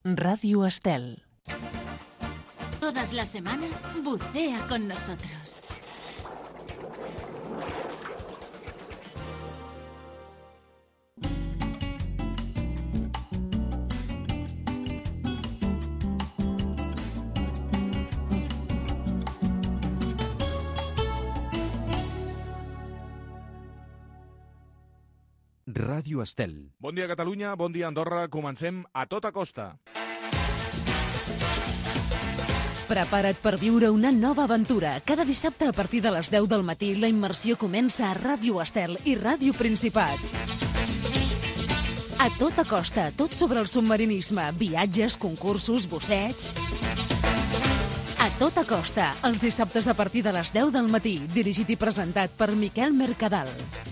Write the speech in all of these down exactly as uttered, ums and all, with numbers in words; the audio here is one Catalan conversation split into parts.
Radio Estel. Todas las semanas, bucea con nosotros. Ràdio Estel. Bon dia, Catalunya, bon dia, Andorra. Comencem a tota costa. Prepara't per viure una nova aventura. Cada dissabte a partir de les deu del matí la immersió comença a Ràdio Estel i Ràdio Principat. A tota costa, tot sobre el submarinisme, viatges, concursos, busseig... A tota costa, els dissabtes a partir de les deu del matí, dirigit i presentat per Miquel Mercadal.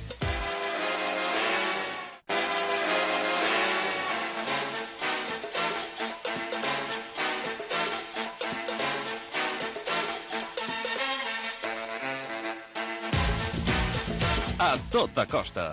A tota costa.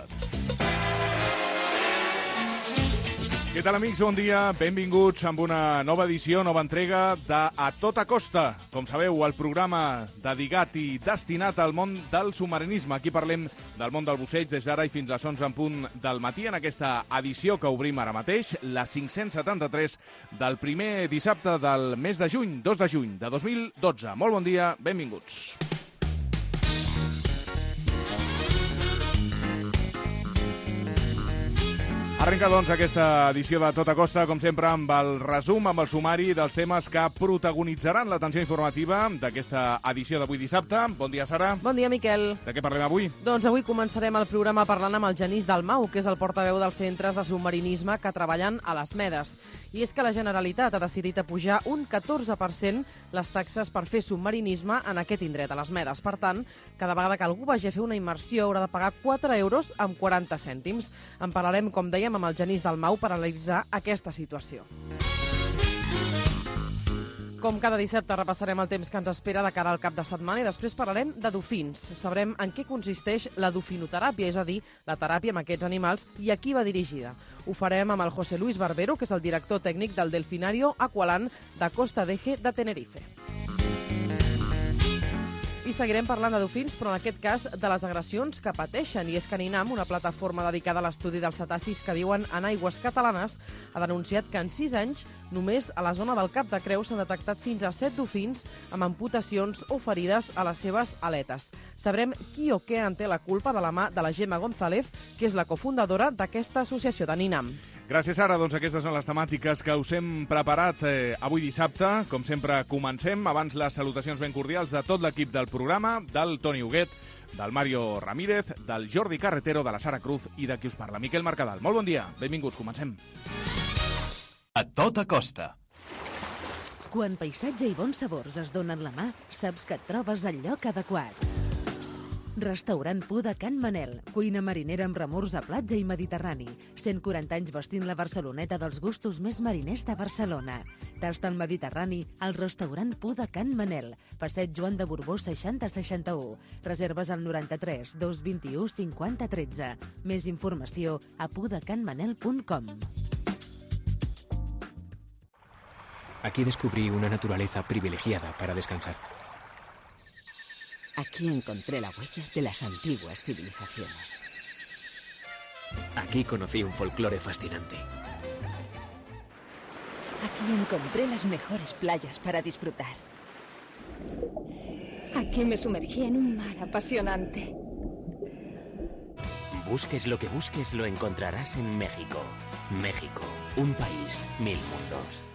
Què tal, amics? Bon dia. Benvinguts amb una nova edició, nova entrega de A Tota Costa. Com sabeu, el programa dedicat i destinat al món del submarinisme. Aquí parlem del món del busseig des d'ara i fins a les onze en punt del matí en aquesta edició que obrim ara mateix, la cinc-cents setanta-tres del primer dissabte del mes de juny, dos de juny de dos mil dotze. Molt bon dia, benvinguts. Arrenca, doncs, aquesta edició de Tota Costa, com sempre, amb el resum, amb el sumari dels temes que protagonitzaran l'atenció informativa d'aquesta edició d'avui dissabte. Bon dia, Sara. Bon dia, Miquel. De què parlem avui? Doncs avui començarem el programa parlant amb el Genís Dalmau, que és el portaveu dels centres de submarinisme que treballen a les Medes. I és que la Generalitat ha decidit apujar un catorze per cent les taxes per fer submarinisme en aquest indret, a les Medes. Per tant, cada vegada que algú vagi a fer una immersió haurà de pagar quatre euros amb quaranta cèntims. En parlarem, com dèiem, amb el Genís Dalmau per analitzar aquesta situació. Com cada dissabte repassarem el temps que ens espera de cara al cap de setmana i després parlarem de dofins. Sabrem en què consisteix la dofinoteràpia, és a dir, la teràpia amb aquests animals i a qui va dirigida. Ho farem amb el José Luis Barbero, que és el director tècnic del Delfinario Aqualand de Costa d'Eje de Tenerife. I seguirem parlant de dofins, però en aquest cas de les agressions que pateixen. I és que Ninam, una plataforma dedicada a l'estudi dels cetacis que viuen en aigües catalanes, ha denunciat que en sis anys només a la zona del Cap de Creus s'han detectat fins a set dofins amb amputacions o ferides a les seves aletes. Sabrem qui o què en té la culpa de la mà de la Gemma González, que és la cofundadora d'aquesta associació de Ninam. Gràcies, Sara. Doncs aquestes són les temàtiques que us hem preparat eh, avui dissabte. Com sempre, comencem. Abans, les salutacions ben cordials de tot l'equip del programa, del Toni Huguet, del Mario Ramírez, del Jordi Carretero, de la Sara Cruz i de qui us parla, Miquel Mercadal. Molt bon dia. Benvinguts. Comencem. A tota costa. Quan paisatge i bons sabors es donen la mà, saps que et trobes al lloc adequat. Restaurant Pu de Can Manel, cuina marinera amb remors a platja i mediterrani. cent quaranta anys vestint la Barceloneta dels gustos més mariners de Barcelona. Tast al Mediterrani al restaurant Pu de Can Manel, passeig Joan de Borbó seixanta seixanta-u. Reserves al noranta-tres dos vint-i-u cinquanta tretze. Més informació a pudecanmanel punt com. Aquí descubrí una naturaleza privilegiada para descansar. Aquí encontré la huella de las antiguas civilizaciones. Aquí conocí un folclore fascinante. Aquí encontré las mejores playas para disfrutar. Aquí me sumergí en un mar apasionante. Busques lo que busques, lo encontrarás en México. México, un país, mil mundos.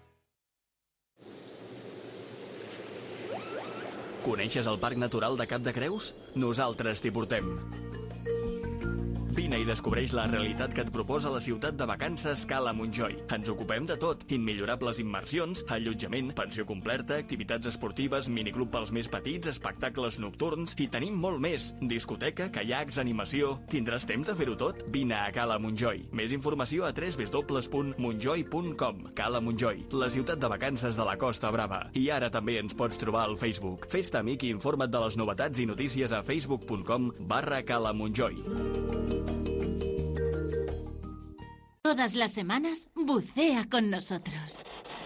Coneixes el Parc Natural de Cap de Creus? Nosaltres t'hi portem. Vine i descobreix la realitat que et proposa la ciutat de vacances Cala Montjoi. Ens ocupem de tot: immillorables immersions, allotjament, pensió completa, activitats esportives, miniclub pels més petits, espectacles nocturns i tenim molt més. Discoteca, caiacs, animació... Tindràs temps de fer-ho tot? Vine a Cala Montjoi. Més informació a w w w punt montjoi punt com. Cala Montjoi, la ciutat de vacances de la Costa Brava. I ara també ens pots trobar al Facebook. Fes-te amic i informa't de les novetats i notícies a facebook punt com barra Cala Montjoi. Todas las semanas, bucea con nosotros.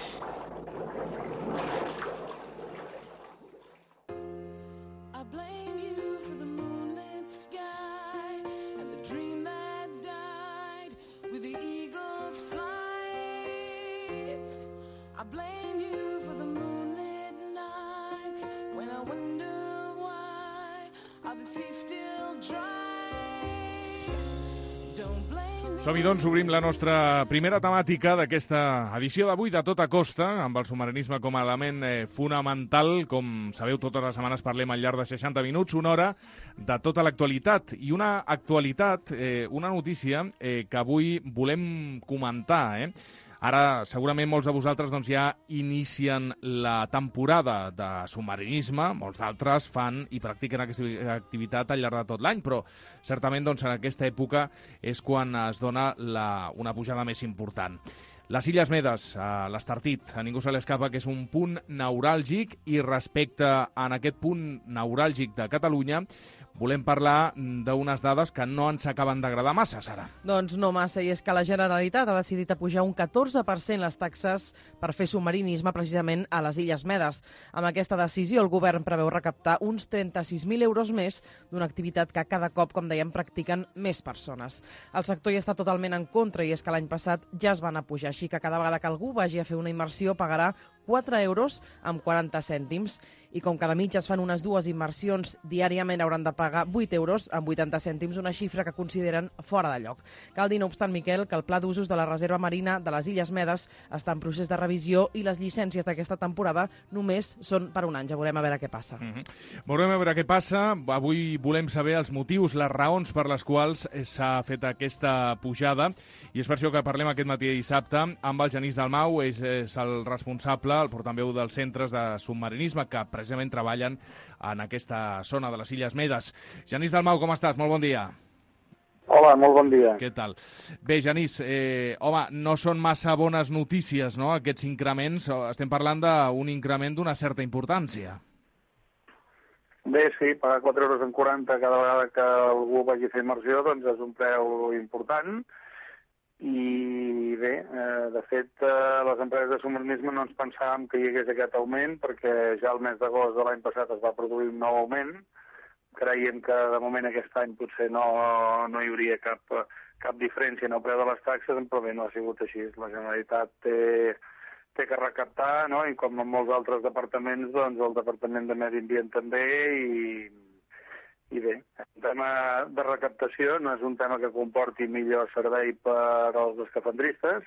Som-hi, doncs, obrim la nostra primera temàtica d'aquesta edició d'avui de Tota Costa, amb el submarinisme com a element eh, fonamental. Com sabeu, totes les setmanes parlem al llarg de seixanta minuts, una hora, de tota l'actualitat. I una actualitat, eh, una notícia eh, que avui volem comentar, eh? Ara, segurament, molts de vosaltres doncs, ja inicien la temporada de submarinisme, molts d'altres fan i practiquen aquesta activitat al llarg de tot l'any, però certament doncs, en aquesta època és quan es dona la, una pujada més important. Les Illes Medes, a l'Estartit, a ningú se li escapa que és un punt neuràlgic, i respecte a aquest punt neuràlgic de Catalunya volem parlar d'unes dades que no ens acaben d'agradar massa, Sara. Doncs no massa, i és que la Generalitat ha decidit apujar un catorze per cent les taxes per fer submarinisme precisament a les Illes Medes. Amb aquesta decisió, el govern preveu recaptar uns trenta-sis mil euros més d'una activitat que cada cop, com dèiem, practiquen més persones. El sector hi està totalment en contra, i és que l'any passat ja es van apujar, així que cada vegada que algú vagi a fer una immersió pagarà quatre euros amb quaranta cèntims. I com cada mitja es fan unes dues immersions diàriament, hauran de pagar vuit euros amb vuitanta cèntims, una xifra que consideren fora de lloc. Cal dir, no obstant, Miquel, que el pla d'usos de la Reserva Marina de les Illes Medes està en procés de revisió i les llicències d'aquesta temporada només són per un any. Ja veurem a veure què passa. Mm-hmm. Veurem a veure què passa. Avui volem saber els motius, les raons per les quals s'ha fet aquesta pujada, i és per això que parlem aquest matí de dissabte amb el Genís Dalmau. És, és el responsable, el portaveu dels centres de submarinisme que precisament treballen en aquesta zona de les Illes Medes. Genís Dalmau, com estàs? Molt bon dia. Hola, molt bon dia. Què tal? Bé, Genís, eh, home, no són massa bones notícies, no?, aquests increments. Estem parlant d'un increment d'una certa importància. Bé, sí, pagar quatre euros amb quaranta cada vegada que algú vagi a fer immersió, doncs és un preu important. I bé, eh, de fet, eh, les empreses de submarinisme no ens pensàvem que hi hagués aquest augment, perquè ja el mes d'agost de l'any passat es va produir un nou augment. Creiem que de moment aquest any potser no, no hi hauria cap, cap diferència en el preu de les taxes, però bé, no ha sigut així. La Generalitat té, té que recaptar, no?, i com en molts altres departaments, doncs el Departament de Medi Ambient també, i... I bé, el tema de recaptació no és un tema que comporti millor servei per als escafandristes,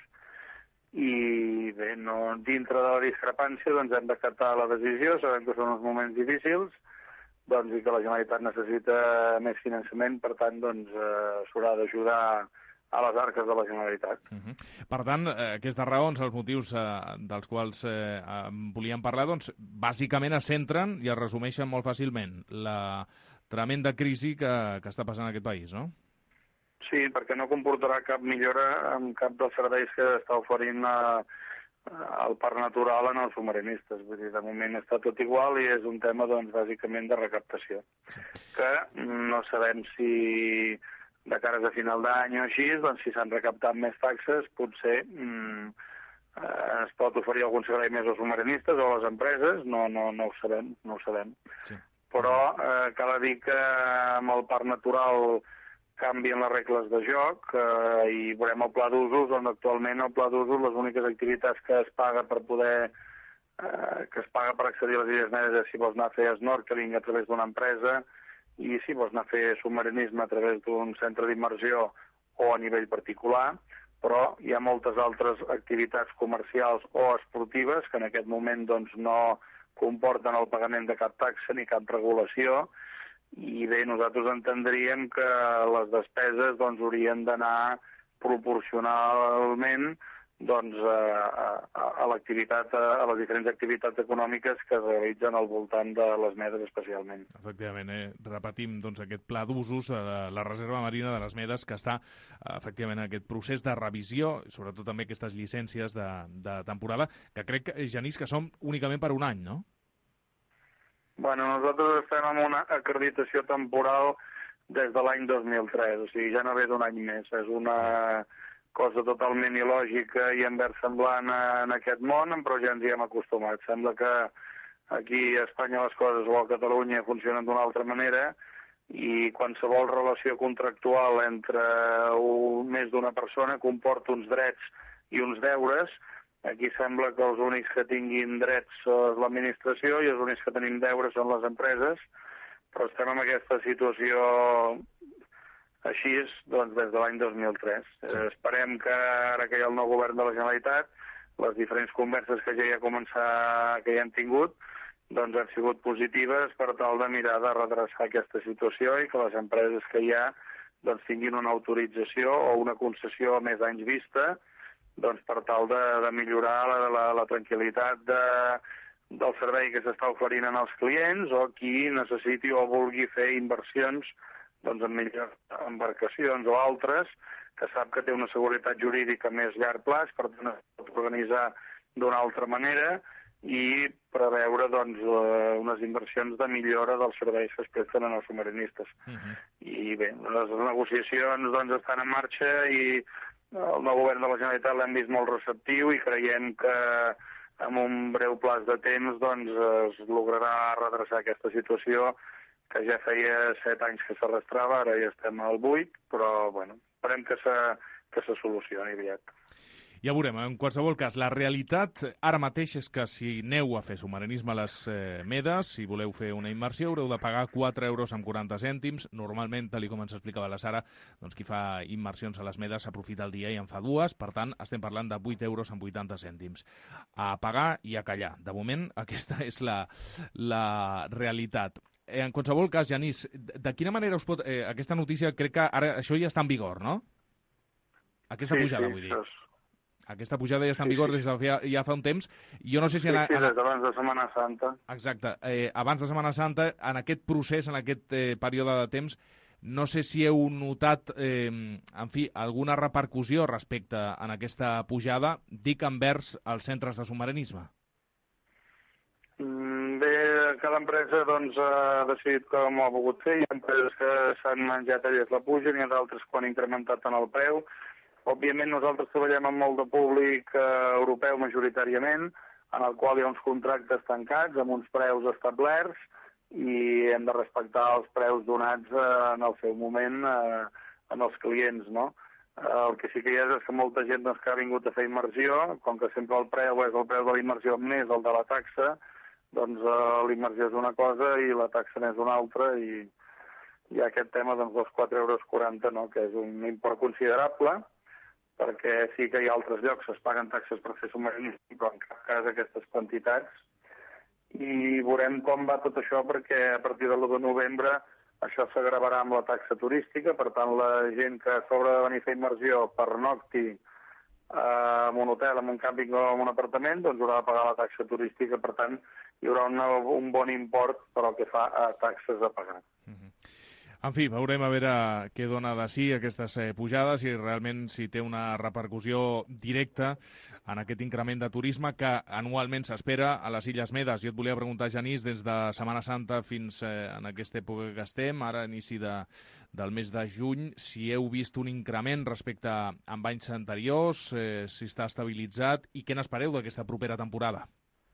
i bé, no, dintre de la discrepància doncs hem d'acatar la decisió. Sabem que són uns moments difícils, doncs, i que la Generalitat necessita més finançament, per tant doncs eh, s'haurà d'ajudar a les arques de la Generalitat. Uh-huh. Per tant, eh, aquestes raons, els motius eh, dels quals eh, volíem parlar, doncs bàsicament es centren i es resumeixen molt fàcilment. La tremenda crisi que, que està passant en aquest país, no? Sí, perquè no comportarà cap millora en cap dels serveis que està oferint a, a, el parc natural en els submarinistes. Vull dir, de moment està tot igual i és un tema, doncs, bàsicament de recaptació. Sí. Que no sabem si de cares a final d'any o així, doncs si s'han recaptat més taxes, potser mm, eh, es pot oferir algun servei més als submarinistes o a les empreses, no, no, no ho sabem, no ho sabem. Sí. Però eh, cal dir que amb el parc natural canvien les regles de joc eh, i veurem el pla d'usos, on actualment el pla d'usos, les úniques activitats que es paga per poder, eh, que es paga per accedir a les Illes Medes és si vols anar a fer snorkeling a través d'una empresa i si vols anar a fer submarinisme a través d'un centre d'immersió o a nivell particular, però hi ha moltes altres activitats comercials o esportives que en aquest moment doncs, no comporten el pagament de cap taxa ni cap regulació, i bé, nosaltres entendríem que les despeses doncs, haurien d'anar proporcionalment doncs, a, a, a l'activitat, a les diferents activitats econòmiques que es realitzen al voltant de les Medes especialment. Efectivament, eh? repetim doncs, aquest pla d'usos de la Reserva Marina de les Medes que està efectivament en aquest procés de revisió, sobretot també aquestes llicències de, de temporada, que crec, Genís, que són únicament per un any, no? Bueno, nosaltres estem amb una acreditació temporal des de l'any dos mil tres, o sigui, ja no ve d'un any més. És una, cosa totalment il·lògica i inversemblant en aquest món, però ja ens hi hem acostumat. Sembla que aquí a Espanya les coses o a Catalunya funcionen d'una altra manera i qualsevol relació contractual entre un, més d'una persona comporta uns drets i uns deures. Aquí sembla que els únics que tinguin drets és l'administració i els únics que tenim deures són les empreses, però estem en aquesta situació així doncs, des de l'any dos mil tres. Sí. Esperem que ara que hi ha el nou govern de la Generalitat, les diferents converses que ja hi ha començat, que ja hem tingut, doncs han sigut positives per tal de mirar de redreçar aquesta situació i que les empreses que hi ha doncs, tinguin una autorització o una concessió a més anys vista, doncs, per tal de, de millorar la, la, la tranquil·litat de, del servei que s'està oferint als clients o qui necessiti o vulgui fer inversions doncs, en millors embarcacions o altres, que sap que té una seguretat jurídica a més llarg plaç, per tant es pot organitzar d'una altra manera i preveure doncs, unes inversions de millora dels serveis que es presten als submarinistes. Uh-huh. I bé, les negociacions doncs, estan en marxa i el nou govern de la Generalitat l'hem vist molt receptiu i creiem que en un breu plaç de temps doncs, es lograrà redreçar aquesta situació que ja feia set anys que s'arrastrava, ara ja estem al vuit, però bueno, esperem que se, que se solucioni aviat. Ja veurem, en qualsevol cas, la realitat ara mateix és que si aneu a fer submarinisme a les eh, Medes, si voleu fer una immersió, haureu de pagar quatre euros amb quaranta cèntims. Normalment, tal com ens explicava la Sara, doncs qui fa immersions a les Medes s'aprofita el dia i en fa dues, per tant, estem parlant de vuit euros amb vuitanta cèntims. A pagar i a callar. De moment, aquesta és la, la realitat. En qualsevol cas, Genís, de quina manera us pot... Eh, aquesta notícia, crec que ara això ja està en vigor, no? Aquesta sí, pujada, sí, vull dir. Això és... Aquesta pujada ja està en vigor des de ja, ja fa un temps. Jo no sé si... Sí, en, sí, en... des d'abans de Setmana Santa. Exacte. Eh, abans de Setmana Santa, en aquest procés, en aquest eh, període de temps, no sé si heu notat, eh, en fi, alguna repercussió respecte a aquesta pujada, dic envers els centres de submarinisme. Mm, bé, cada empresa doncs, ha decidit com ho ha volgut fer. Hi ha empreses que s'han menjat elles la puja, n'hi ha d'altres que han incrementat tant el preu. Òbviament nosaltres treballem amb molt de públic eh, europeu majoritàriament, en el qual hi ha uns contractes tancats amb uns preus establerts i hem de respectar els preus donats eh, en el seu moment eh, en els clients, no? Eh, el que sí que hi ha és que molta gent doncs, que ha vingut a fer immersió, com que sempre el preu és el preu de la immersió més el de la taxa, doncs eh, l'immersió és una cosa i la taxa n'és una altra i hi ha aquest tema doncs, dels quatre euros quaranta, no? Que és un import considerable, perquè sí que hi ha altres llocs que es paguen taxes per fer submarinisme, però en cap cas aquestes quantitats. I veurem com va tot això, perquè a partir de l'u de novembre això s'agravarà amb la taxa turística, per tant la gent que s'haurà de venir a fer immersió per nocti eh, en un hotel, en un càmping o en un apartament, doncs haurà de pagar la taxa turística, per tant hi haurà una, un bon import per al que fa a taxes a pagar. Mm-hmm. En fi, veurem a veure què dona de si aquestes eh, pujades i realment si té una repercussió directa en aquest increment de turisme que anualment s'espera a les Illes Medes. Jo et volia preguntar, Genís, des de Setmana Santa fins eh, en aquesta època que estem, ara a inici de, del mes de juny, si heu vist un increment respecte a amb anys anteriors, eh, si està estabilitzat i què n'espereu d'aquesta propera temporada?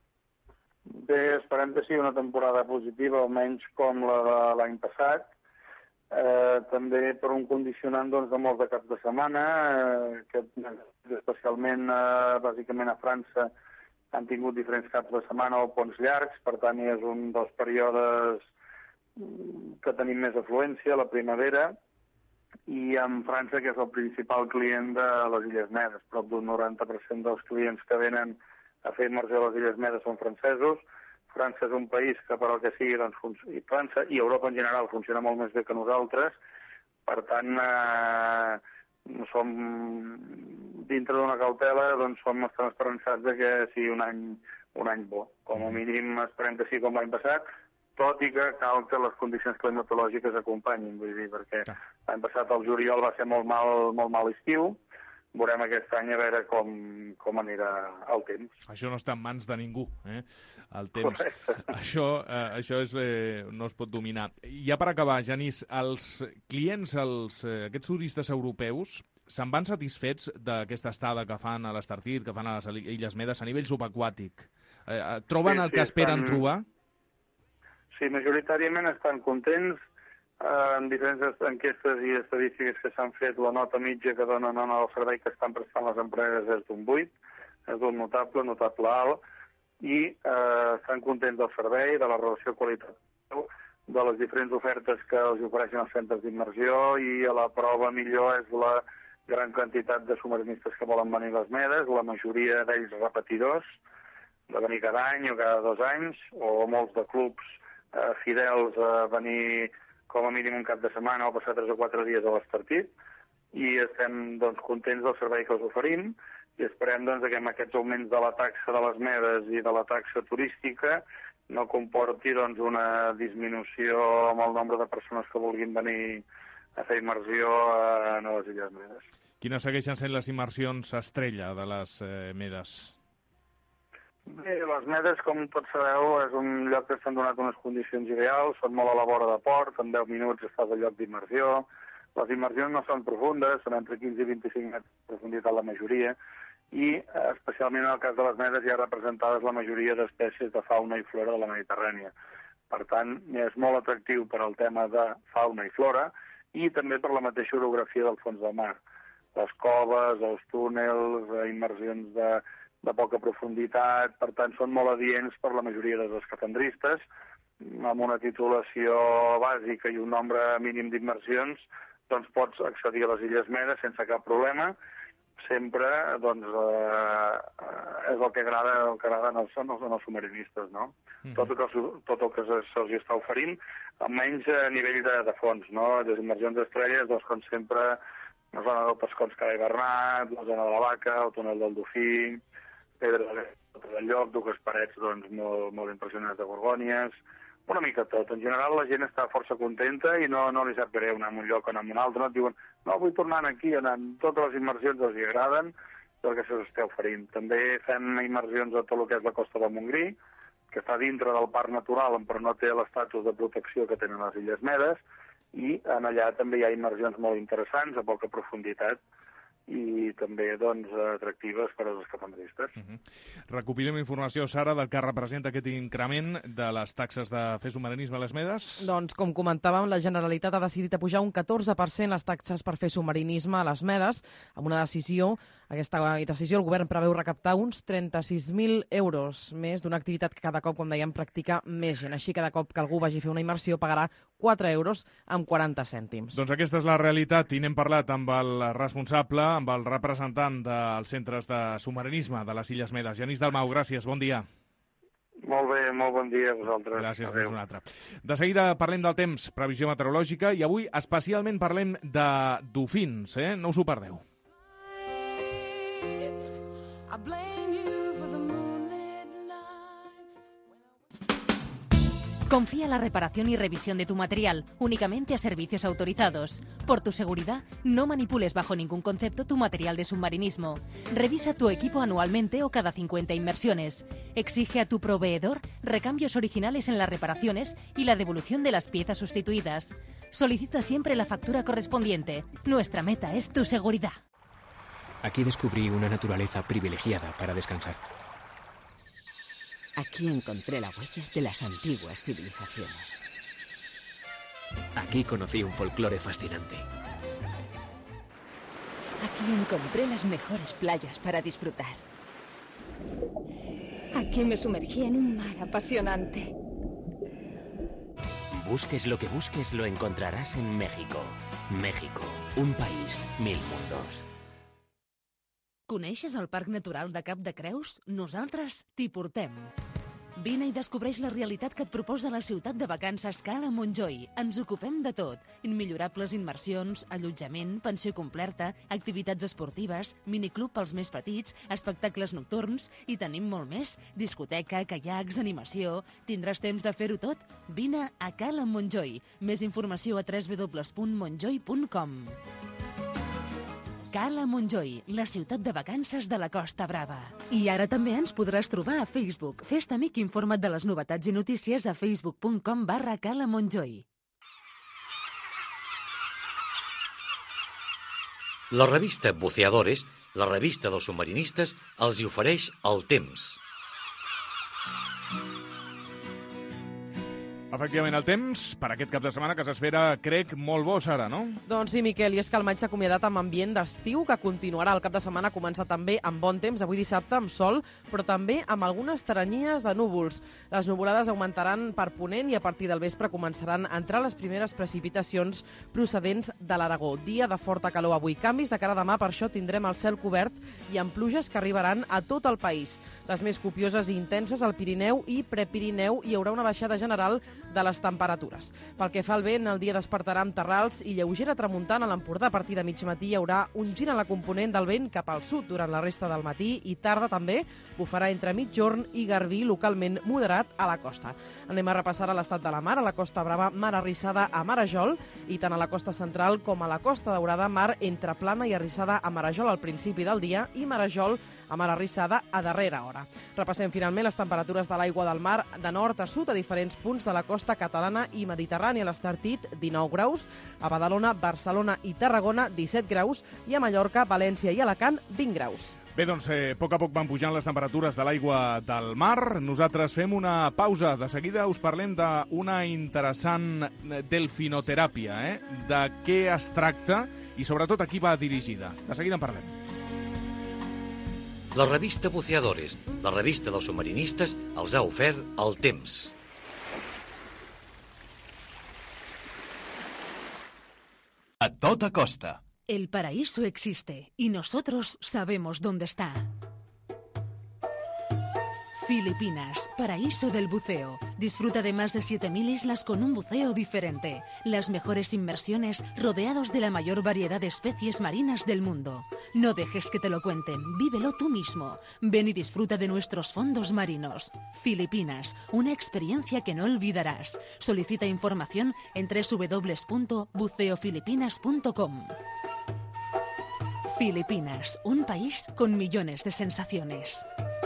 Bé, esperem que sigui una temporada positiva, almenys com la de l'any passat. Eh, també per un condicionant doncs, de molts de caps de setmana, eh, que especialment eh, bàsicament a França han tingut diferents caps de setmana o ponts llargs, per tant és un dels períodes que tenim més afluència, la primavera, i en França, que és el principal client de les Illes Medes, prop d'un noranta per cent dels clients que venen a fer immersió a les Illes Medes són francesos. França és un país que, per al que sigui, doncs, i França i Europa en general funciona molt més bé que nosaltres. Per tant, eh, som dintre d'una cautela, doncs som estan esperançats de que sigui un any, un any bo. Com a mínim esperem que sigui com l'any passat, tot i que cal que les condicions climatològiques acompanyin, vull dir, perquè l'any passat el juliol va ser molt mal, molt mal estiu. Veurem aquest any a veure com, com anirà el temps. Això no està en mans de ningú, eh? El temps. Això, eh, això és, eh, no es pot dominar. I ja per acabar, Genís, els clients, els, eh, aquests turistes europeus, se'n van satisfets d'aquesta estada que fan a l'Estartit, que fan a les Illes Medes, a nivell subaquàtic? Eh, troben sí, el que sí, esperen estan... trobar? Sí, majoritàriament estan contents. Eh, en diferents enquestes i estadístiques que s'han fet, la nota mitja que donen en el servei que estan prestant les empreses és d'un vuit, és d'un notable, notable alt, i eh, estan contents del servei, de la relació qualitat, de les diferents ofertes que els ofereixen els centres d'immersió, i a la prova millor és la gran quantitat de submarinistes que volen venir a les Medes, la majoria d'ells repetidors, de venir cada any o cada dos anys, o molts de clubs eh, fidels a venir com a mínim un cap de setmana o passar tres o quatre dies a l'Estartit, i estem doncs, contents del servei que els oferim, i esperem doncs, que amb aquests augments de la taxa de les Medes i de la taxa turística no comporti doncs, una disminució amb el nombre de persones que vulguin venir a fer immersió a les Illes Medes. Quines segueixen sent les immersions estrella de les eh, Medes? Bé, les Medes, com tots sabeu, és un lloc que s'han donat unes condicions ideals, són molt a la vora de port, en deu minuts estàs al lloc d'immersió. Les immersions no són profundes, són entre quinze i vint-i-cinc metres de profunditat la majoria, i especialment en el cas de les Medes hi ha representades la majoria d'espècies de fauna i flora de la Mediterrània. Per tant, és molt atractiu per al tema de fauna i flora i també per la mateixa orografia del fons del mar. Les coves, els túnels, immersions de, de poca profunditat, per tant, són molt adients per la majoria dels escafandristes. Amb una titulació bàsica i un nombre mínim d'immersions, doncs pots accedir a les Illes Medes sense cap problema. Sempre doncs, eh, és el que agrada, el que agrada als, als submarinistes, no? Mm-hmm. Tot, el que, tot el que se'ls està oferint, almenys a nivell de, de fons, no? Les immersions estrelles, doncs, com sempre, la zona del Pescons Cara i Bernat, la zona de la Vaca, el túnel del Dofí, pedra del lloc, dues parets doncs, molt, molt impressionants de Gorgònies, una mica tot. En general la gent està força contenta i no, no li sap greu anar a un lloc o anar a un altre. No et diuen, no, vull tornar aquí, anar. Totes les immersions els agraden perquè se us esteu oferint. També fem immersions a tot el que és la costa del Montgrí, que està dintre del parc natural, però no té l'estatus de protecció que tenen les Illes Medes, i en allà també hi ha immersions molt interessants, a poca profunditat, i també doncs, atractives per als escafandristes. Uh -huh. Recopilem informació, Sara, del que representa aquest increment de les taxes de fer submarinisme a les Medes. Doncs, com comentàvem, la Generalitat ha decidit apujar un catorze per cent les taxes per fer submarinisme a les Medes, amb una decisió, aquesta decisió el govern preveu recaptar uns trenta-sis mil euros més d'una activitat que cada cop, com dèiem, practica més gent. Així, cada cop que algú vagi a fer una immersió pagarà quatre euros amb quaranta cèntims. Doncs aquesta és la realitat i n'hem parlat amb el responsable, amb el representant dels centres de submarinisme de les Illes Medes. Genís Dalmau, gràcies, bon dia. Molt bé, molt bon dia a vosaltres. Gràcies, fins un altre. De seguida parlem del temps, previsió meteorològica, i avui especialment parlem de dofins, eh? No us ho perdeu. Confía la reparación y revisión de tu material únicamente a servicios autorizados. Por tu seguridad, no manipules bajo ningún concepto tu material de submarinismo. Revisa tu equipo anualmente o cada cincuenta inmersiones. Exige a tu proveedor recambios originales en las reparaciones y la devolución de las piezas sustituidas. Solicita siempre la factura correspondiente. Nuestra meta es tu seguridad. Aquí descubrí una naturaleza privilegiada para descansar. Aquí encontré la huella de las antiguas civilizaciones. Aquí conocí un folclore fascinante. Aquí encontré las mejores playas para disfrutar. Aquí me sumergí en un mar apasionante. Busques lo que busques, lo encontrarás en México. México, un país, mil mundos. Coneixes el Parc Natural de Cap de Creus? Nosaltres t'hi portem. Vine i descobreix la realitat que et proposa la ciutat de vacances Cala Montjoi. Ens ocupem de tot. Immillorables immersions, allotjament, pensió completa, activitats esportives, miniclub pels més petits, espectacles nocturns i tenim molt més. Discoteca, caiacs, animació... Tindràs temps de fer-ho tot? Vine a Cala Montjoi. Més informació a w w w punt montjoi punt com. Cala Montjoi, la ciutat de vacances de la Costa Brava. I ara també ens podràs trobar a Facebook. Fes-te amic i informa't de les novetats i notícies a facebook punt com barra Cala Montjoi. La revista Buceadores, la revista dels submarinistes, els hi ofereix el temps. Efectivament, el temps per aquest cap de setmana que s'espera, crec, molt bo, Sara, no? Doncs sí, Miquel, i és que el maig s'ha acomiadat amb ambient d'estiu, que continuarà el cap de setmana, comença també amb bon temps, avui dissabte amb sol, però també amb algunes taranyies de núvols. Les nuvolades augmentaran per ponent i a partir del vespre començaran a entrar les primeres precipitacions procedents de l'Aragó. Dia de forta calor avui. Canvis de cara a demà, per això tindrem el cel cobert i amb pluges que arribaran a tot el país. Les més copioses i intenses al Pirineu i Prepirineu, hi haurà una baixada general de les temperatures. Pel que fa al vent, el dia despertarà amb terrals i lleugera tramuntana a l'Empordà. A partir de mig matí hi haurà un gir en la component del vent cap al sud durant la resta del matí i tarda també bufarà entre mitjorn i garbí localment moderat a la costa. Anem a repassar a l'estat de la mar. A la Costa Brava, mar arrissada a Marajol, i tant a la costa central com a la Costa Daurada, mar entre plana i arrissada a Marajol al principi del dia i Marajol a mar arrissada a darrera hora. Repassem finalment les temperatures de l'aigua del mar de nord a sud a diferents punts de la costa catalana i mediterrània. A l'Estartit, dinou graus, a Badalona, Barcelona i Tarragona, disset graus, i a Mallorca, València i Alacant, vint graus. Bé, doncs, eh, a poc a poc van pujant les temperatures de l'aigua del mar. Nosaltres fem una pausa. De seguida us parlem d'una interessant delfinoteràpia, eh? De què es tracta i, sobretot, a qui va dirigida. De seguida en parlem. La revista Buceadores, la revista dels submarinistes, els ha ofert el temps. A tota costa. El paraíso existe y nosotros sabemos dónde está. Filipinas, paraíso del buceo. Disfruta de más de siete mil islas con un buceo diferente. Las mejores inmersiones rodeados de la mayor variedad de especies marinas del mundo. No dejes que te lo cuenten, vívelo tú mismo. Ven y disfruta de nuestros fondos marinos. Filipinas, una experiencia que no olvidarás. Solicita información en doble u doble u doble u punto buceo filipinas punto com. Filipinas, un país con millones de sensaciones.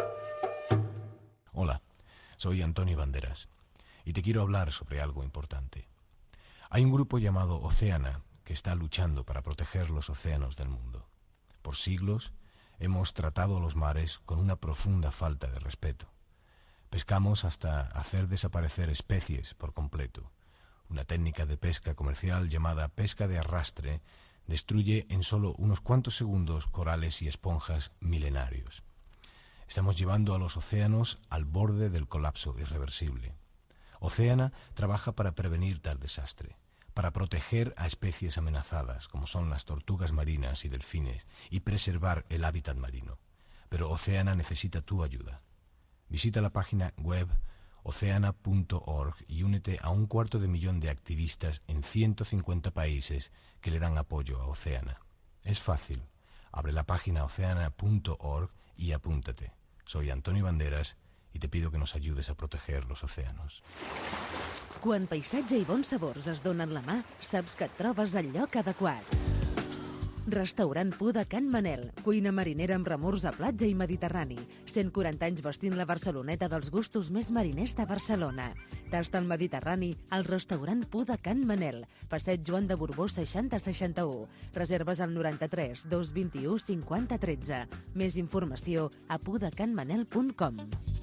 Hola, soy Antonio Banderas y te quiero hablar sobre algo importante. Hay un grupo llamado Oceana que está luchando para proteger los océanos del mundo. Por siglos hemos tratado a los mares con una profunda falta de respeto. Pescamos hasta hacer desaparecer especies por completo. Una técnica de pesca comercial llamada pesca de arrastre destruye en solo unos cuantos segundos corales y esponjas milenarios. Estamos llevando a los océanos al borde del colapso irreversible. Oceana trabaja para prevenir tal desastre, para proteger a especies amenazadas, como son las tortugas marinas y delfines, y preservar el hábitat marino. Pero Oceana necesita tu ayuda. Visita la página web oceana punto org y únete a un cuarto de millón de activistas en ciento cincuenta países que le dan apoyo a Oceana. Es fácil. Abre la página oceana punto org y apúntate. Soy Antonio Banderas y te pido que nos ayudes a proteger los océanos. Quan paisatge i bons sabors es donen la mà, saps que et trobes al lloc adequat. Restaurant Pu de Can Manel, cuina marinera amb remors a platja i mediterrani. cent quaranta anys vestint la Barceloneta dels gustos més mariners de Barcelona. Tasta el Mediterrani al restaurant Pu de Can Manel, passeig Joan de Borbó seixanta seixanta-u. Reserves al noranta-tres dos vint-i-u cinquanta tretze. Més informació a pudecanmanel punt com.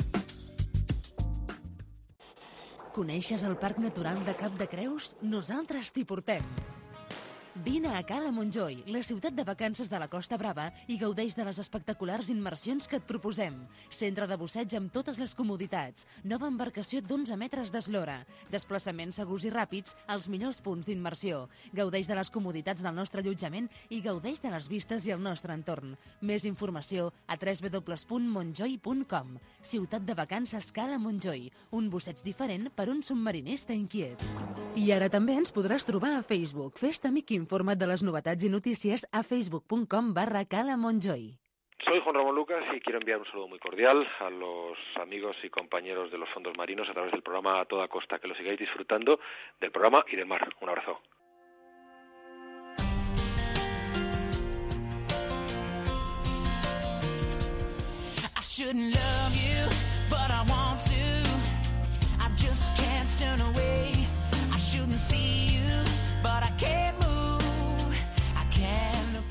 Coneixes el Parc Natural de Cap de Creus? Nosaltres t'hi portem. Vine a Cala Montjoi, la ciutat de vacances de la Costa Brava, i gaudeix de les espectaculars immersions que et proposem. Centre de busseig amb totes les comoditats, nova embarcació d'onze metres d'eslora, desplaçaments segurs i ràpids als millors punts d'immersió. Gaudeix de les comoditats del nostre allotjament i gaudeix de les vistes i el nostre entorn. Més informació a doble u doble u doble u punt montjoi punt com. Ciutat de vacances Cala Montjoi, un busseig diferent per un submarinista inquiet. I ara també ens podràs trobar a Facebook. Fes-te amic informa't de les novetats i notícies a facebook punt com barra Cala Montjoi. Soy Juan Ramón Lucas y quiero enviar un saludo muy cordial a los amigos y compañeros de los fondos marinos a través del programa A Toda Costa. Que lo sigáis disfrutando del programa y del mar. Un abrazo. I shouldn't love you, but I want to. I just can't turn away. I shouldn't see you, but I can't move. I can't look away.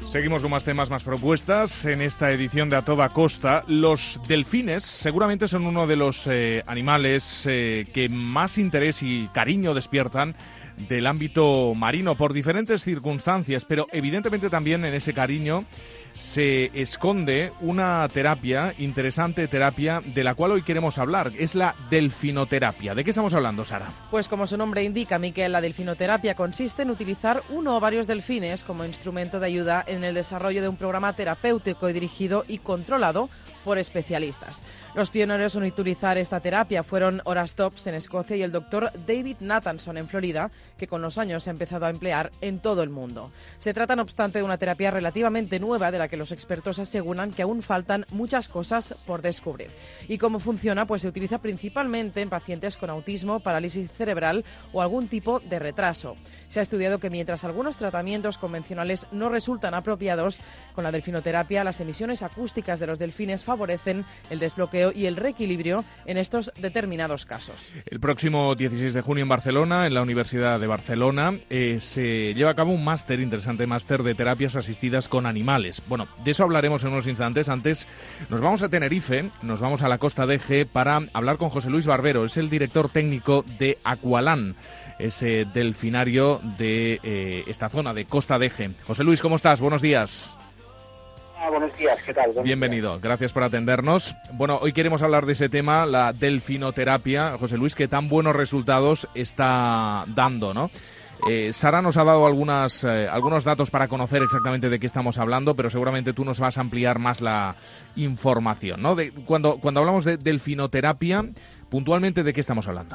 Seguimos con más temas, más propuestas. En esta edición de A Toda Costa, los delfines seguramente son uno de los eh, animales eh, que más interés y cariño despiertan del ámbito marino por diferentes circunstancias, pero evidentemente también en ese cariño se esconde una terapia, interesante terapia, de la cual hoy queremos hablar. Es la delfinoterapia. ¿De qué estamos hablando, Sara? Pues como su nombre indica, Miquel, la delfinoterapia consiste en utilizar uno o varios delfines como instrumento de ayuda en el desarrollo de un programa terapéutico dirigido y controlado por especialistas. Los pioneros en utilizar esta terapia fueron Horace Dobbs en Escocia y el doctor David Nathanson en Florida, que con los años se ha empezado a emplear en todo el mundo. Se trata, no obstante, de una terapia relativamente nueva de la que los expertos aseguran que aún faltan muchas cosas por descubrir. ¿Y cómo funciona? Pues se utiliza principalmente en pacientes con autismo, parálisis cerebral o algún tipo de retraso. Se ha estudiado que mientras algunos tratamientos convencionales no resultan apropiados, con la delfinoterapia las emisiones acústicas de los delfines favorecen el desbloqueo y el reequilibrio en estos determinados casos. El próximo dieciséis de junio en Barcelona, en la Universidad de Barcelona, eh, se lleva a cabo un máster, interesante máster de terapias asistidas con animales. Bueno, de eso hablaremos en unos instantes. Antes nos vamos a Tenerife, nos vamos a la Costa de Eje para hablar con José Luis Barbero, es el director técnico de Aqualand, ese delfinario de eh, esta zona de Costa de Eje. José Luis, ¿cómo estás? Buenos días. Ah, buenos días, ¿qué tal? Buenos Bienvenido, días. Gracias por atendernos. Bueno, hoy queremos hablar de ese tema, la delfinoterapia. José Luis, que tan buenos resultados está dando, ¿no? Eh, Sara nos ha dado algunas, eh, algunos datos para conocer exactamente de qué estamos hablando, pero seguramente tú nos vas a ampliar más la información, ¿no? De, cuando, cuando hablamos de delfinoterapia, puntualmente, ¿de qué estamos hablando?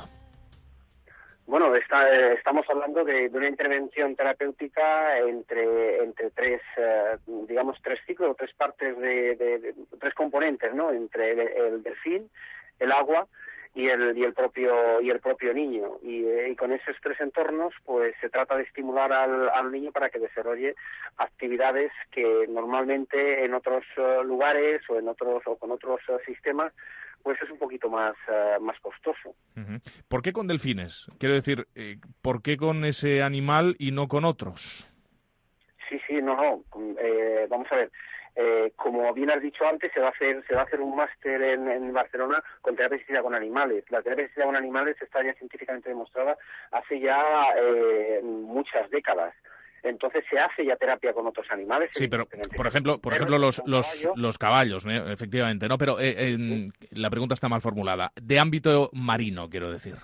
Bueno, está, eh, estamos hablando de, de una intervención terapéutica entre entre tres, eh, digamos, tres ciclos, o tres partes de, de, de tres componentes, ¿no? Entre el, el delfín, el agua y el y el propio y el propio niño. Y, eh, y con esos tres entornos, pues se trata de estimular al, al niño para que desarrolle actividades que normalmente en otros uh, lugares o en otros o con otros uh, sistemas pues es un poquito más uh, más costoso. Uh-huh. ¿Por qué con delfines? Quiero decir, eh, ¿por qué con ese animal y no con otros? Sí, sí, no, no. Eh, vamos a ver. Eh, como bien has dicho antes, se va a hacer se va a hacer un máster en, en Barcelona con terapia asistida con animales. La terapia asistida con animales está ya científicamente demostrada hace ya eh, muchas décadas. Entonces se hace ya terapia con otros animales. Sí, pero por ejemplo, por ejemplo los los los caballos, ¿no? Efectivamente, ¿no? Pero eh, en, la pregunta está mal formulada. De ámbito marino, quiero decir.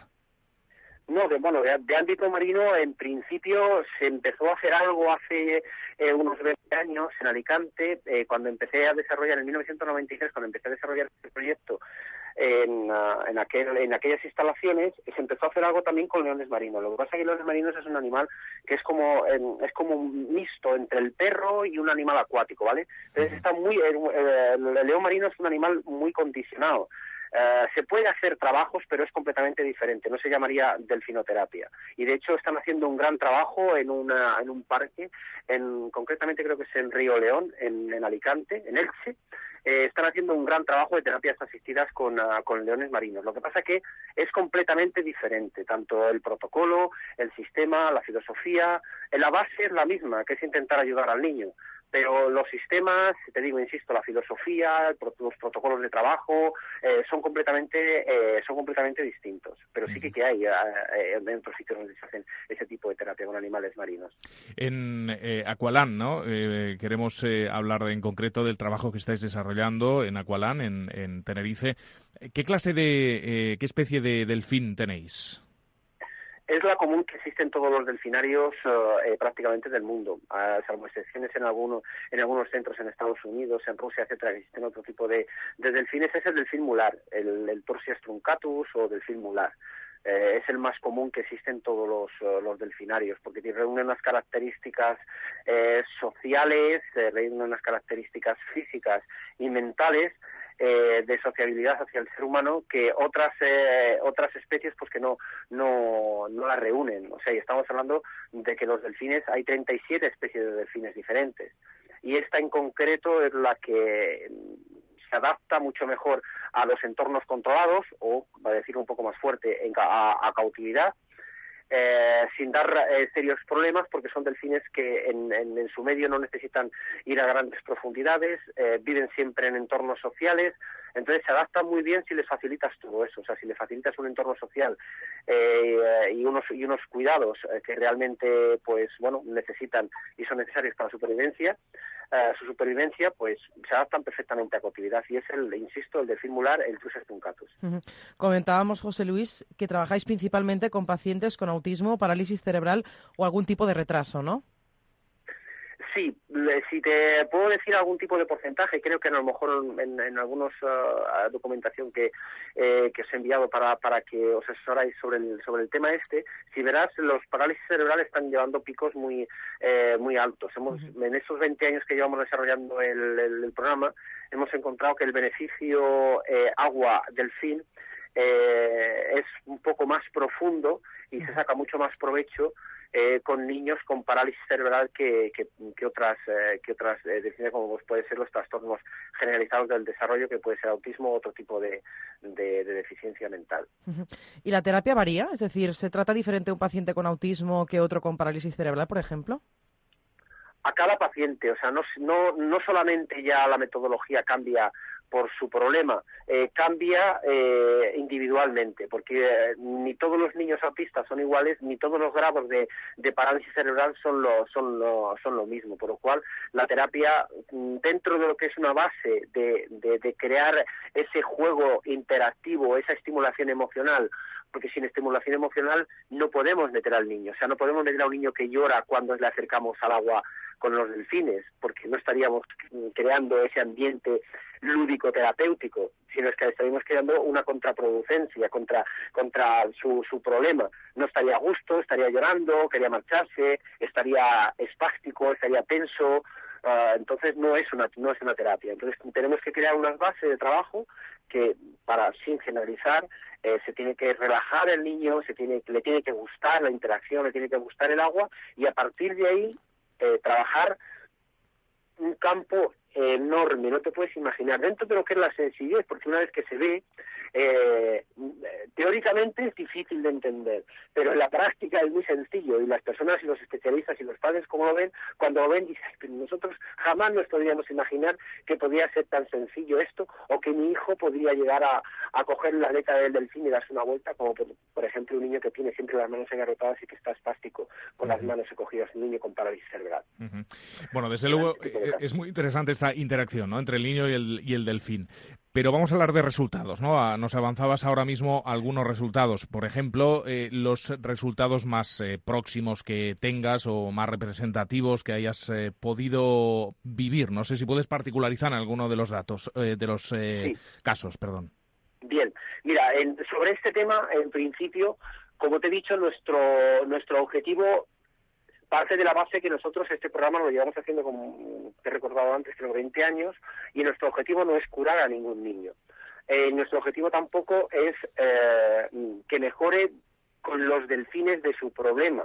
No, de, bueno, de, de ámbito marino, en principio se empezó a hacer algo hace eh, unos veinte años en Alicante, eh, cuando empecé a desarrollar, en mil novecientos noventa y tres, cuando empecé a desarrollar este proyecto en, uh, en, aquel, en aquellas instalaciones, se empezó a hacer algo también con leones marinos. Lo que pasa es que leones marinos es un animal que es como eh, es como un mixto entre el perro y un animal acuático, ¿vale? Entonces está muy eh, eh, el león marino es un animal muy condicionado. Uh, se puede hacer trabajos, pero es completamente diferente, no se llamaría delfinoterapia. Y de hecho están haciendo un gran trabajo en una en un parque, en concretamente creo que es en Río León, en, en Alicante, en Elche. Eh, están haciendo un gran trabajo de terapias asistidas con, uh, con leones marinos. Lo que pasa que es completamente diferente, tanto el protocolo, el sistema, la filosofía, la base es la misma, que es intentar ayudar al niño. Pero los sistemas, te digo, insisto, la filosofía, los protocolos de trabajo, eh, son completamente eh, son completamente distintos. Pero sí que, que hay eh, en otros sitios donde se hacen ese tipo de terapia con animales marinos. En eh, Aqualand, ¿no? Eh, queremos eh, hablar de, en concreto del trabajo que estáis desarrollando en Aqualand, en, en Tenerife. ¿Qué clase de, eh, qué especie de delfín tenéis? Es la común que existe en todos los delfinarios uh, eh, prácticamente del mundo, uh, salvo excepciones en algunos en algunos centros en Estados Unidos, en Rusia, etcétera, que existen otro tipo de, de delfines. Es el delfín mular, el, el Tursias truncatus o delfín mular. Eh, es el más común que existe en todos los, uh, los delfinarios, porque reúne unas características eh, sociales, eh, reúne unas características físicas y mentales Eh, de sociabilidad hacia el ser humano que otras eh, otras especies pues que no no no la reúnen. O sea, y estamos hablando de que los delfines, hay treinta y siete especies de delfines diferentes, y esta en concreto es la que se adapta mucho mejor a los entornos controlados, o, para decirlo un poco más fuerte, en, a, a cautividad. eh, sin dar eh, serios problemas, porque son delfines que en, en, en su medio no necesitan ir a grandes profundidades, eh, viven siempre en entornos sociales, entonces se adaptan muy bien si les facilitas todo eso, o sea, si les facilitas un entorno social eh, y unos y unos cuidados eh, que realmente, pues, bueno, necesitan y son necesarios para la supervivencia, eh, su supervivencia, pues, se adaptan perfectamente a cautividad, y es el, insisto, el delfín mular, el Trus truncatus. Uh-huh. Comentábamos, José Luis, que trabajáis principalmente con pacientes con autismo, parálisis cerebral o algún tipo de retraso, ¿no? Sí, si te puedo decir algún tipo de porcentaje, creo que a lo mejor en, en algunos uh, documentación que, eh, que os he enviado para, para que os asesoráis sobre el, sobre el tema este, si verás, los parálisis cerebrales están llevando picos muy eh, muy altos. Hemos, uh-huh. En esos veinte años que llevamos desarrollando el, el, el programa, hemos encontrado que el beneficio eh, agua-delfín eh, es un poco más profundo y uh-huh. se saca mucho más provecho Eh, con niños con parálisis cerebral que, que, que otras eh, que otras eh, definiciones, como pues puede ser los trastornos generalizados del desarrollo, que puede ser autismo o otro tipo de, de, de deficiencia mental. ¿Y la terapia varía? Es decir, ¿se trata diferente un paciente con autismo que otro con parálisis cerebral, por ejemplo? A cada paciente, o sea, no, no, no solamente ya la metodología cambia por su problema, eh, cambia eh, individualmente, porque eh, ni todos los niños autistas son iguales, ni todos los grados de, de parálisis cerebral son lo, son, lo, son lo mismo, por lo cual la terapia, dentro de lo que es una base de, de, de crear ese juego interactivo, esa estimulación emocional, porque sin estimulación emocional no podemos meter al niño, o sea, no podemos meter a un niño que llora cuando le acercamos al agua con los delfines, porque no estaríamos creando ese ambiente lúdico terapéutico, sino es que estaríamos creando una contraproducencia contra contra su, su problema. No estaría a gusto, estaría llorando, quería marcharse, estaría espástico, estaría tenso, uh, entonces no es una no es una terapia. Entonces tenemos que crear unas bases de trabajo que, para sin generalizar, eh, se tiene que relajar el niño, se tiene le tiene que gustar la interacción, le tiene que gustar el agua, y a partir de ahí eh, trabajar un campo enorme, no te puedes imaginar, dentro de lo que es la sencillez, porque una vez que se ve, eh, teóricamente es difícil de entender, pero en la práctica es muy sencillo, y las personas y los especialistas y los padres, como lo ven, cuando lo ven, dicen, pero nosotros jamás nos podríamos imaginar que podría ser tan sencillo esto, o que mi hijo podría llegar a, a coger la aleta del delfín y darse una vuelta, como por, por ejemplo un niño que tiene siempre las manos agarrotadas y que está espástico con uh-huh. las manos cogidas, un niño con parálisis cerebral. Uh-huh. Bueno, desde luego eh, es muy interesante esta interacción, ¿no?, entre el niño y el, y el delfín. Pero vamos a hablar de resultados, ¿no? Nos avanzabas ahora mismo algunos resultados. Por ejemplo, eh, los resultados más eh, próximos que tengas o más representativos que hayas eh, podido vivir. No sé si puedes particularizar alguno de los datos, eh, de los eh, sí. casos, perdón. Bien, mira, en, sobre este tema, en principio, como te he dicho, nuestro nuestro objetivo parte de la base que nosotros este programa lo llevamos haciendo, como te he recordado antes, creo veinte años, y nuestro objetivo no es curar a ningún niño. Eh, nuestro objetivo tampoco es eh, que mejore con los delfines de su problema.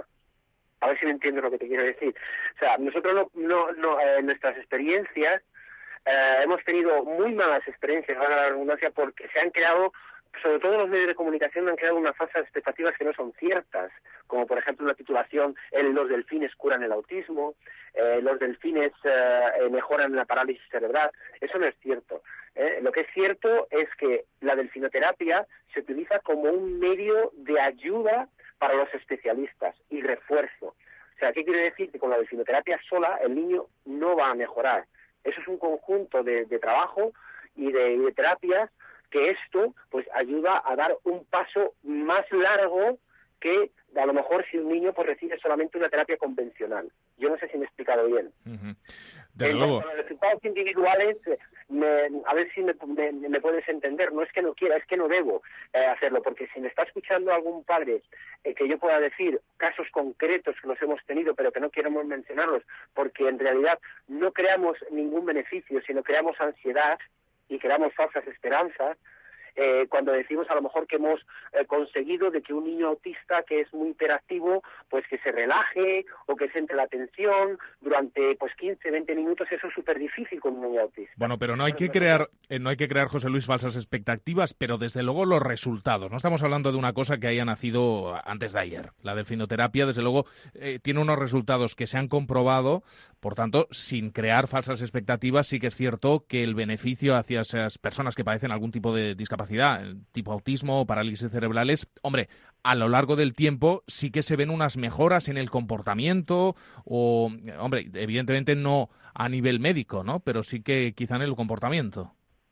A ver si me entiendes lo que te quiero decir. O sea, nosotros no, no, no eh, en nuestras experiencias eh, hemos tenido muy malas experiencias, valga la redundancia, porque se han creado, sobre todo los medios de comunicación, han creado unas falsas expectativas que no son ciertas, como por ejemplo la titulación el, los delfines curan el autismo, eh, los delfines eh, mejoran la parálisis cerebral. Eso no es cierto. ¿eh? Lo que es cierto es que la delfinoterapia se utiliza como un medio de ayuda para los especialistas y refuerzo. O sea, ¿qué quiere decir? Que con la delfinoterapia sola el niño no va a mejorar. Eso es un conjunto de, de trabajo y de, y de terapias que esto pues ayuda a dar un paso más largo que a lo mejor si un niño pues recibe solamente una terapia convencional. Yo no sé si me he explicado bien. Uh-huh. Desde en luego. Los resultados individuales, me, a ver si me, me, me puedes entender, no es que no quiera, es que no debo eh, hacerlo, porque si me está escuchando algún padre eh, que yo pueda decir casos concretos que los hemos tenido, pero que no queremos mencionarlos, porque en realidad no creamos ningún beneficio, sino creamos ansiedad y creamos falsas esperanzas, eh, cuando decimos a lo mejor que hemos eh, conseguido de que un niño autista que es muy hiperactivo, pues que se relaje o que centre la atención durante pues quince, veinte minutos, eso es súper difícil con un niño autista. Bueno, pero no hay que crear, eh, no hay que crear, José Luis, falsas expectativas, pero desde luego los resultados. No estamos hablando de una cosa que haya nacido antes de ayer. La delfinoterapia, desde luego, eh, tiene unos resultados que se han comprobado, por tanto, sin crear falsas expectativas, sí que es cierto que el beneficio hacia esas personas que padecen algún tipo de discapacidad, tipo autismo o parálisis cerebrales, hombre, a lo largo del tiempo sí que se ven unas mejoras en el comportamiento o, hombre, evidentemente no a nivel médico, ¿no? Pero sí que quizá en el comportamiento.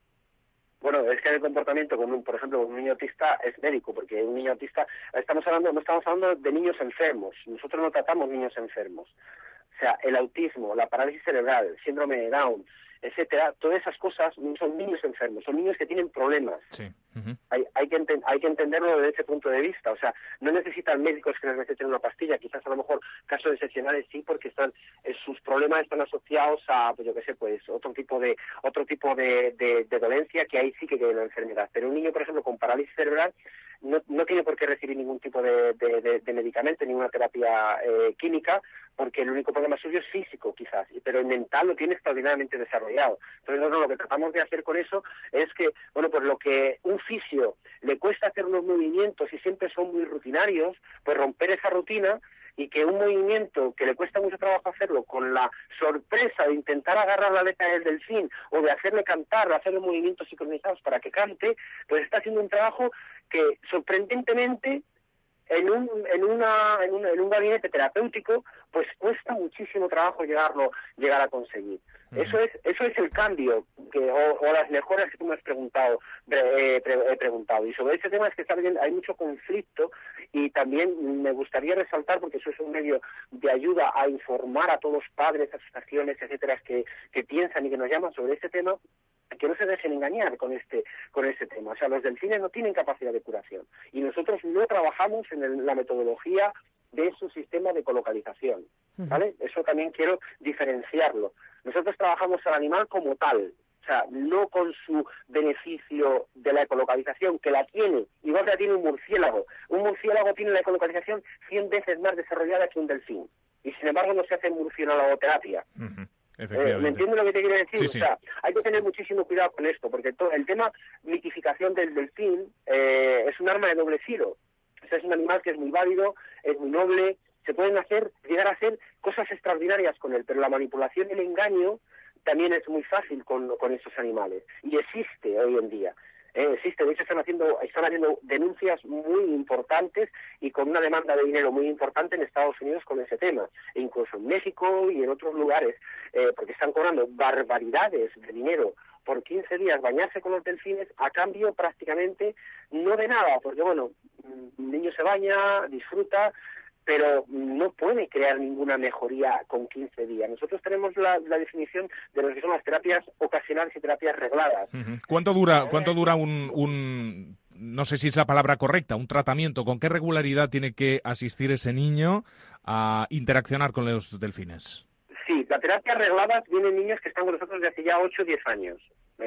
Bueno, es que el comportamiento, con un, por ejemplo, con un niño autista es médico, porque un niño autista, estamos hablando, no estamos hablando de niños enfermos, nosotros no tratamos niños enfermos. O sea, el autismo, la parálisis cerebral, el síndrome de Down, etcétera, todas esas cosas no son niños enfermos, son niños que tienen problemas. Sí. Uh-huh. Hay, hay, que enten, hay que entenderlo desde ese punto de vista. O sea, no necesitan médicos que les receten una pastilla, quizás a lo mejor casos excepcionales sí, porque están eh, sus problemas están asociados a, pues yo qué sé, pues otro tipo de otro tipo de, de, de dolencia que ahí sí que tiene la enfermedad. Pero un niño, por ejemplo, con parálisis cerebral no, no tiene por qué recibir ningún tipo de, de, de, de medicamento, ninguna terapia eh, química, porque el único problema suyo es físico, quizás, pero el mental lo tiene extraordinariamente desarrollado. Entonces, nosotros lo que tratamos de hacer con eso es que, bueno, pues lo que un fisio le cuesta hacer unos movimientos y siempre son muy rutinarios, pues romper esa rutina y que un movimiento que le cuesta mucho trabajo hacerlo, con la sorpresa de intentar agarrar la aleta del delfín o de hacerle cantar, de hacerle movimientos sincronizados para que cante, pues está haciendo un trabajo que sorprendentemente en un en una en un, en un gabinete terapéutico pues cuesta muchísimo trabajo llegarlo llegar a conseguir. Uh-huh. Eso es eso es el cambio que o, o las mejoras que tú me has preguntado eh, pre, he preguntado. Y sobre ese tema es que está bien, hay mucho conflicto, y también me gustaría resaltar, porque eso es un medio de ayuda a informar a todos los padres, asociaciones, etcétera, que que piensan y que nos llaman sobre este tema, que no se dejen engañar con este con este tema. O sea, los delfines no tienen capacidad de curación y nosotros no trabajamos en el, la metodología de su sistema de colocalización, ¿vale? Uh-huh. Eso también quiero diferenciarlo. Nosotros trabajamos al animal como tal, o sea, no con su beneficio de la ecolocalización, que la tiene, igual que la tiene un murciélago. Un murciélago tiene la ecolocalización cien veces más desarrollada que un delfín, y sin embargo no se hace murciélagoterapia. Uh-huh. Eh, ¿Me entiendes lo que te quiero decir? Sí, o sea, sí. Hay que tener muchísimo cuidado con esto, porque todo el tema mitificación del delfín eh, es un arma de doble filo. O sea, es un animal que es muy válido, es muy noble, se pueden hacer, llegar a hacer cosas extraordinarias con él, pero la manipulación y el engaño también es muy fácil con, con estos animales, y existe hoy en día. Eh, existe, de hecho están haciendo están haciendo denuncias muy importantes y con una demanda de dinero muy importante en Estados Unidos con ese tema, e incluso en México y en otros lugares, eh, porque están cobrando barbaridades de dinero por quince días bañarse con los delfines a cambio prácticamente no de nada, porque bueno, el niño se baña, disfruta, pero no puede crear ninguna mejoría con quince días. Nosotros tenemos la, la definición de lo que son las terapias ocasionales y terapias regladas. Uh-huh. ¿Cuánto dura, cuánto dura un, un, no sé si es la palabra correcta, un tratamiento? ¿Con qué regularidad tiene que asistir ese niño a interaccionar con los delfines? Sí, la terapia reglada vienen niños que están con nosotros desde hace ya ocho o diez años.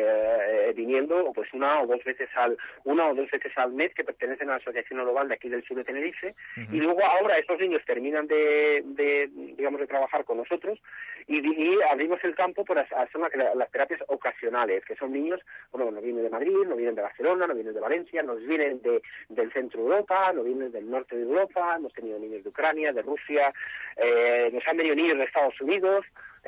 Eh, viniendo pues una o dos veces al una o dos veces al mes, que pertenecen a la Asociación Global de aquí del sur de Tenerife. Uh-huh. Y luego ahora estos niños terminan de, de digamos de trabajar con nosotros y, y abrimos el campo por hacer las, las terapias ocasionales, que son niños, bueno, no vienen de Madrid, no vienen de Barcelona, no vienen de Valencia, nos vienen de del centro de Europa, no vienen del norte de Europa, hemos tenido niños de Ucrania, de Rusia, eh, nos han venido niños de Estados Unidos.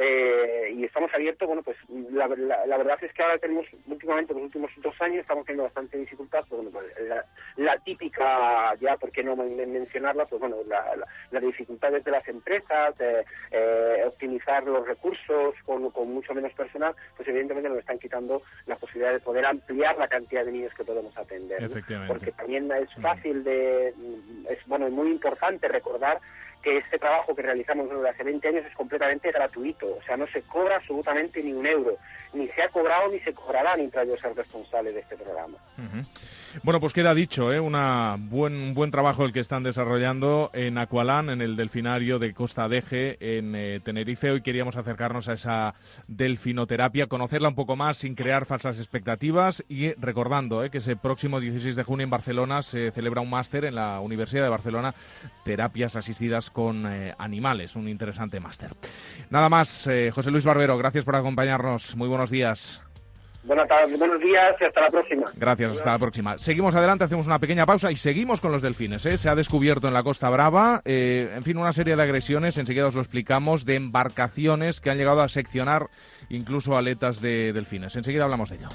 Eh, y estamos abiertos, bueno, pues la, la, la verdad es que ahora tenemos, últimamente, los últimos dos años, estamos teniendo bastante dificultad, pues, bueno, pues, la, la típica, ya, ¿por qué no mencionarla? Pues bueno, la, la, las dificultades de las empresas, eh, eh, optimizar los recursos con, con mucho menos personal, pues evidentemente nos están quitando la posibilidad de poder ampliar la cantidad de niños que podemos atender, ¿no? Porque también es fácil de, es bueno, es muy importante recordar que este trabajo que realizamos desde hace veinte años es completamente gratuito, o sea, no se cobra absolutamente ni un euro, ni se ha cobrado ni se cobrará mientras yo sea responsable de este programa. Uh-huh. Bueno, pues queda dicho, ¿eh? Una buen, un buen trabajo el que están desarrollando en Aqualand, en el delfinario de Costa Deje, en eh, Tenerife. Hoy queríamos acercarnos a esa delfinoterapia, conocerla un poco más sin crear falsas expectativas y recordando eh, que ese próximo dieciséis de junio en Barcelona se celebra un máster en la Universidad de Barcelona, terapias asistidas con eh, animales, un interesante máster. Nada más, eh, José Luis Barbero, gracias por acompañarnos. Muy buenos días. Buenas tardes, buenos días y hasta la próxima. Gracias, hasta la próxima. Seguimos adelante, hacemos una pequeña pausa y seguimos con los delfines. ¿eh? Se ha descubierto en la Costa Brava, eh, en fin, una serie de agresiones, enseguida os lo explicamos, de embarcaciones que han llegado a seccionar incluso aletas de delfines. Enseguida hablamos de ello.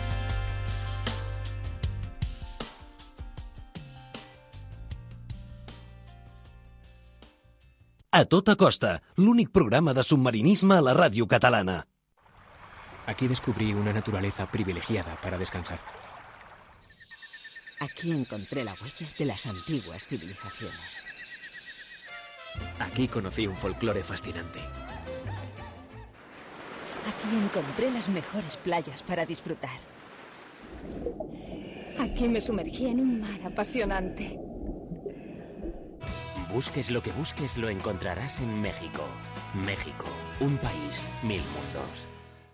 A tota costa, l'únic programa de submarinisme a la ràdio catalana. Aquí descubrí una naturaleza privilegiada para descansar. Aquí encontré la huella de las antiguas civilizaciones. Aquí conocí un folclore fascinante. Aquí encontré las mejores playas para disfrutar. Aquí me sumergí en un mar apasionante. Busques lo que busques, lo encontrarás en México. México, un país, mil mundos.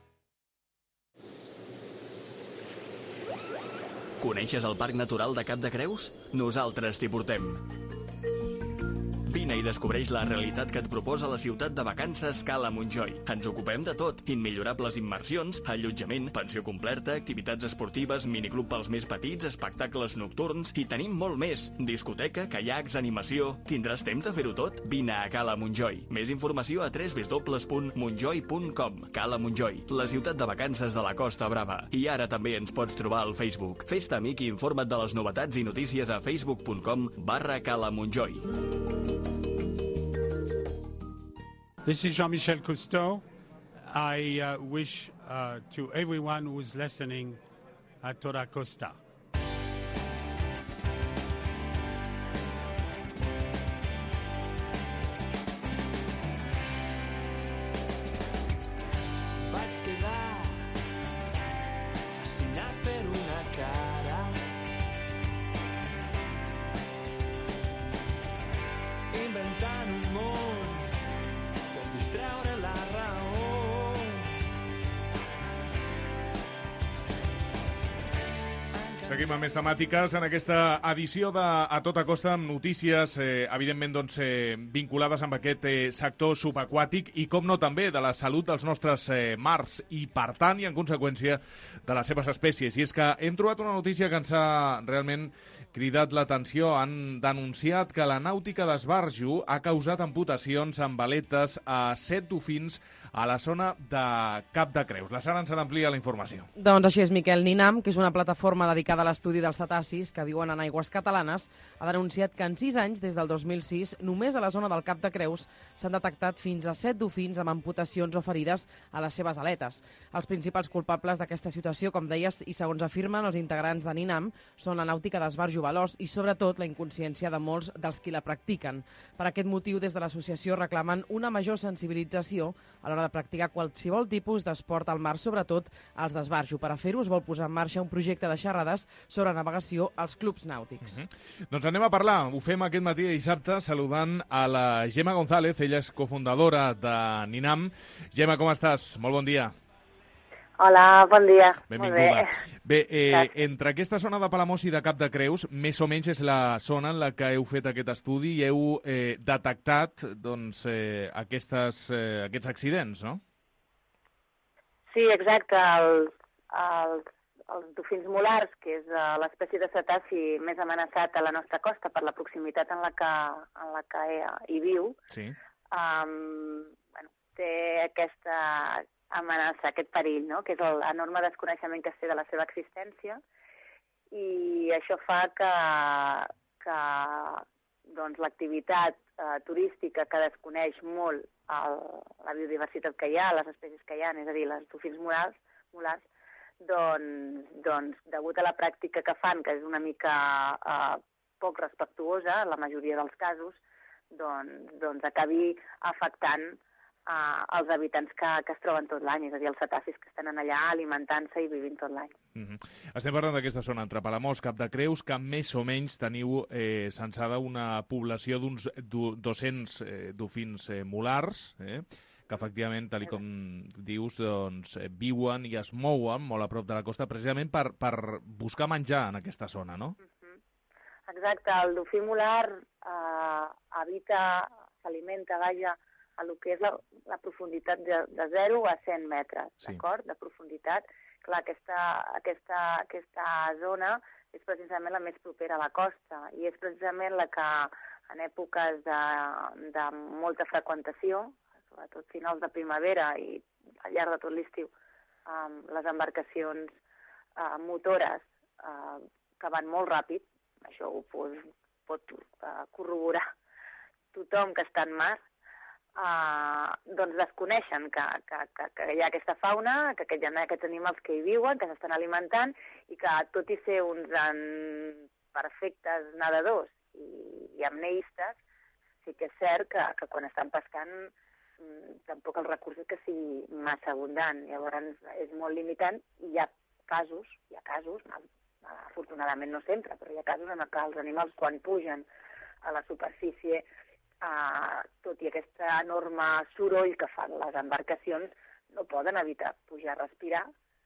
Coneixes el Parc Natural de Cap de Creus? Nosaltres t'hi portem. Vine i descobreix la realitat que et proposa la ciutat de vacances Cala Montjoi. Ens ocupem de tot. Immillorables immersions, allotjament, pensió completa, activitats esportives, miniclub pels més petits, espectacles nocturns i tenim molt més. Discoteca, caiacs, animació... Tindràs temps de fer-ho tot? Vine a Cala Montjoi. Més informació a w w w punt montjoi punt com. Cala Montjoi, la ciutat de vacances de la Costa Brava. I ara també ens pots trobar al Facebook. Fes-te amic i informa't de les novetats i notícies a facebook punt com barra Cala Montjoi. This is Jean-Michel Cousteau. I uh, wish uh, to everyone who is listening a Toda Costa. Vaig quedar fascinat per una cara, inventant un món per distreure la raó. Seguim amb més temàtiques en aquesta edició de A Tota Costa amb notícies, eh, evidentment, doncs, eh, vinculades amb aquest eh, sector subaquàtic i, com no, també de la salut dels nostres eh, mars i, per tant, i en conseqüència, de les seves espècies. I és que hem trobat una notícia que ens ha realment cridat l'atenció. Han denunciat que la nàutica d'esbarjo ha causat amputacions amb aletes a set dofins a la zona de Cap de Creus. La Sara ens ha d'ampliar la informació. Doncs així és, Miquel. Ninam, que és una plataforma dedicada a l'estudi dels cetacis que viuen en aigües catalanes, ha denunciat que en sis anys, des del dos mil sis, només a la zona del Cap de Creus s'han detectat fins a set dofins amb amputacions o ferides a les seves aletes. Els principals culpables d'aquesta situació, com deies, i segons afirmen els integrants de Ninam, són la nàutica d'esbarjo veloç i, sobretot, la inconsciència de molts dels qui la practiquen. Per aquest motiu, des de l'associació reclamen una major sensibilització a l'hora de practicar qualsevol tipus d'esport al mar, sobretot els d'esbarjo. Per a fer-ho es vol posar en marxa un projecte de xerrades sobre navegació als clubs nàutics. Uh-huh. Doncs anem a parlar. Ho fem aquest matí de dissabte saludant a la Gemma González. Ella és cofundadora de Ninam. Gemma, com estàs? Molt bon dia. Hola, bon dia. Benvinguda. Molt bé, bé eh, entre aquesta zona de Palamós i de Cap de Creus, més o menys és la zona en la que heu fet aquest estudi i heu eh, detectat doncs, eh, aquestes, eh, aquests accidents, no? Sí, exacte. Els, els, els dofins molars, que és uh, l'espècie de cetaci més amenaçat a la nostra costa per la proximitat en la que, en la que hi, hi viu, sí. um, bueno, té aquesta amenaça, aquest perill, no? Que és l'enorme desconeixement que es té de la seva existència, i això fa que, que doncs, l'activitat eh, turística que desconeix molt el, la biodiversitat que hi ha, les espècies que hi ha, és a dir, les dofins molars, molars doncs, doncs, degut a la pràctica que fan, que és una mica eh, poc respectuosa, en la majoria dels casos, doncs, doncs acabi afectant uh, els habitants que, que es troben tot l'any, és a dir, els cetacis que estan allà alimentant-se i vivint tot l'any. Mm-hmm. Estem parlant d'aquesta zona entre Palamós, Cap de Creus, que més o menys teniu eh, censada una població d'uns dos-cents eh, dofins eh, mulars, eh, que efectivament, tal com dius, doncs, eh, viuen i es mouen molt a prop de la costa precisament per, per buscar menjar en aquesta zona, no? Mm-hmm. Exacte, el dofí mular eh, habita, s'alimenta, vaja, a lo que és la, la profunditat de, de zero a cent metres, sí. D'acord? De profunditat. Clar, aquesta, aquesta, aquesta zona és precisament la més propera a la costa i és precisament la que en èpoques de, de molta freqüentació, sobretot finals de primavera i al llarg de tot l'estiu, um, les embarcacions uh, motores uh, que van molt ràpid, això ho pot, pot uh, corroborar tothom que està en mar, uh, doncs desconeixen que, que, que, que hi ha aquesta fauna, que hi ha aquests animals que hi viuen, que s'estan alimentant i que, tot i ser uns en perfectes nedadors i, i amneistes, sí que és cert que, que quan estan pescant mm, tampoc el recurs és que sigui massa abundant. Llavors és molt limitant i hi ha casos, hi ha casos, afortunadament no sempre, però hi ha casos en què els animals quan pugen a la superfície, eh, tot i aquest enorme soroll que fan les embarcacions, no poden evitar pujar a respirar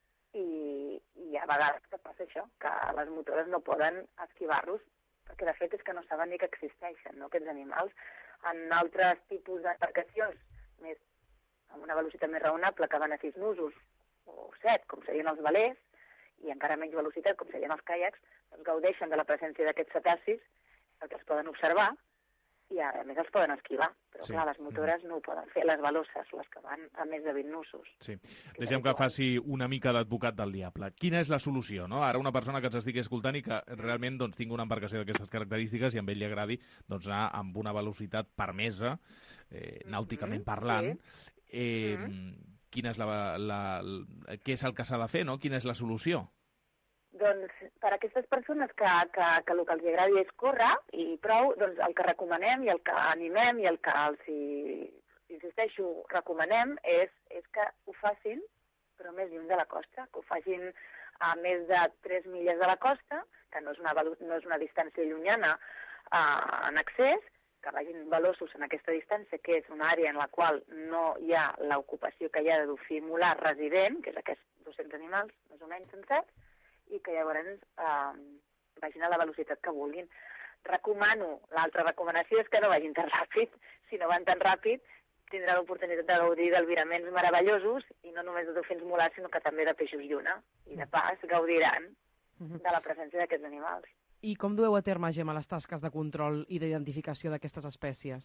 i, i a vegades que passa això, que les motores no poden esquivar-los, perquè de fet és que no saben ni que existeixen, no, aquests animals. En altres tipus d'embarcacions, més amb una velocitat més raonable, que van a sis nusos o set, com serien els velers, i encara menys velocitat, com serien els caiacs, doncs gaudeixen de la presència d'aquests cetacis, perquè els poden observar, i a més els poden esquivar. Però sí. Clar, les motores no ho poden fer, les veloses, les que van a més de vint nusos. Sí. Deixem que faci una mica d'advocat del diable. Quina és la solució, no? Ara una persona que ens estigui escoltant i que realment doncs, tingui una embarcació d'aquestes característiques i a ell li agradi doncs, anar amb una velocitat permesa, eh, nàuticament parlant, eh, mm-hmm. Quina és la, la, la, què és el que s'ha de fer, no? Quina és la solució? Doncs per a aquestes persones que, que, que el que els agradi és córrer i prou, doncs el que recomanem i el que animem i el que els, hi, insisteixo, recomanem és, és que ho facin, però més lluny de la costa, que ho facin a més de tres milles de la costa, que no és una, no és una distància llunyana uh, en accés, que vagin veloços en aquesta distància, que és una àrea en la qual no hi ha l'ocupació que hi ha de dofí mular resident, que és aquests dos-cents animals, més o menys sensats, i que llavors eh, vagin a la velocitat que vulguin. Recomano, l'altra recomanació és que no vagin tan ràpid. Si no van tan ràpid, tindran l'oportunitat de gaudir d'albiraments meravellosos, i no només de dofins mulars, sinó que també de peixos lluna. I de pas gaudiran de la presència d'aquests animals. I com dueu a terme, Gemma, les tasques de control i d'identificació d'aquestes espècies?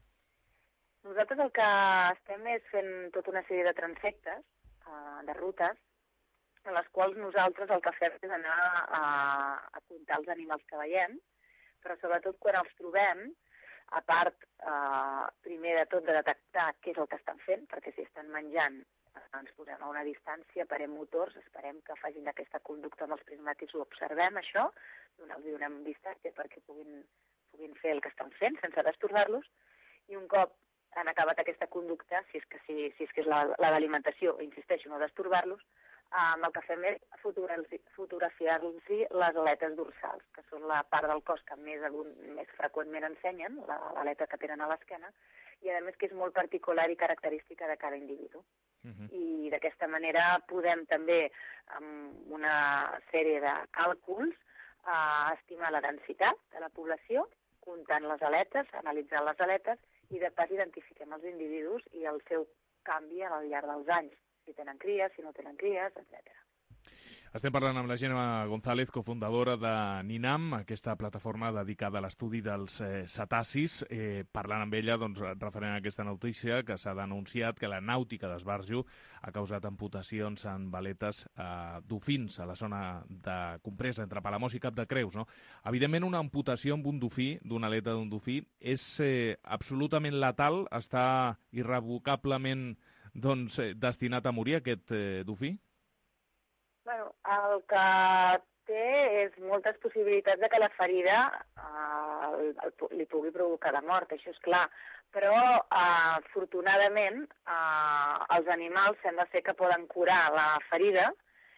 Nosaltres el que estem és fent tota una sèrie de transectes, uh, de rutes, en les quals nosaltres el que fem és anar a, a comptar els animals que veiem, però sobretot quan els trobem, a part, uh, primer de tot, de detectar què és el que estan fent, perquè si estan menjant ens posem a una distància, parem motors, esperem que facin d'aquesta conducta amb els prismàtics, ho observem, això, els donem distància perquè puguin, puguin fer el que estan fent sense destorbar-los, i un cop han acabat aquesta conducta, si és que, si, si és, que és la, la d'alimentació, insisteixo, no destorbar-los, um, el que fem és fotografiar-los les aletes dorsals, que són la part del cos que més, més freqüentment ensenyen, l'aleta que tenen a l'esquena, i a més que és molt particular i característica de cada individu. Uh-huh. I d'aquesta manera podem també, amb una sèrie de càlculs, uh, estimar la densitat de la població, comptant les aletes, analitzant les aletes, i de pas identifiquem els individus i el seu canvi al llarg dels anys, si tenen cries, si no tenen cries, etcètera. Estem parlant amb la Gemma González, cofundadora de NINAM, aquesta plataforma dedicada a l'estudi dels eh, cetacis, eh, parlant amb ella doncs, referent a aquesta notícia que s'ha denunciat que la nàutica d'esbarjo ha causat amputacions en veletes eh, dofins a la zona de compresa entre Palamós i Cap de Creus. No? Evidentment, una amputació amb un dofí, d'una aleta d'un dofí, és eh, absolutament letal, està irrevocablement doncs, eh, destinat a morir aquest eh, dofí? Bueno, el que té és moltes possibilitats de que la ferida eh, el, el, li pugui provocar la mort, això és clar. Però, eh, afortunadament, eh, els animals sembla ser que poden curar la ferida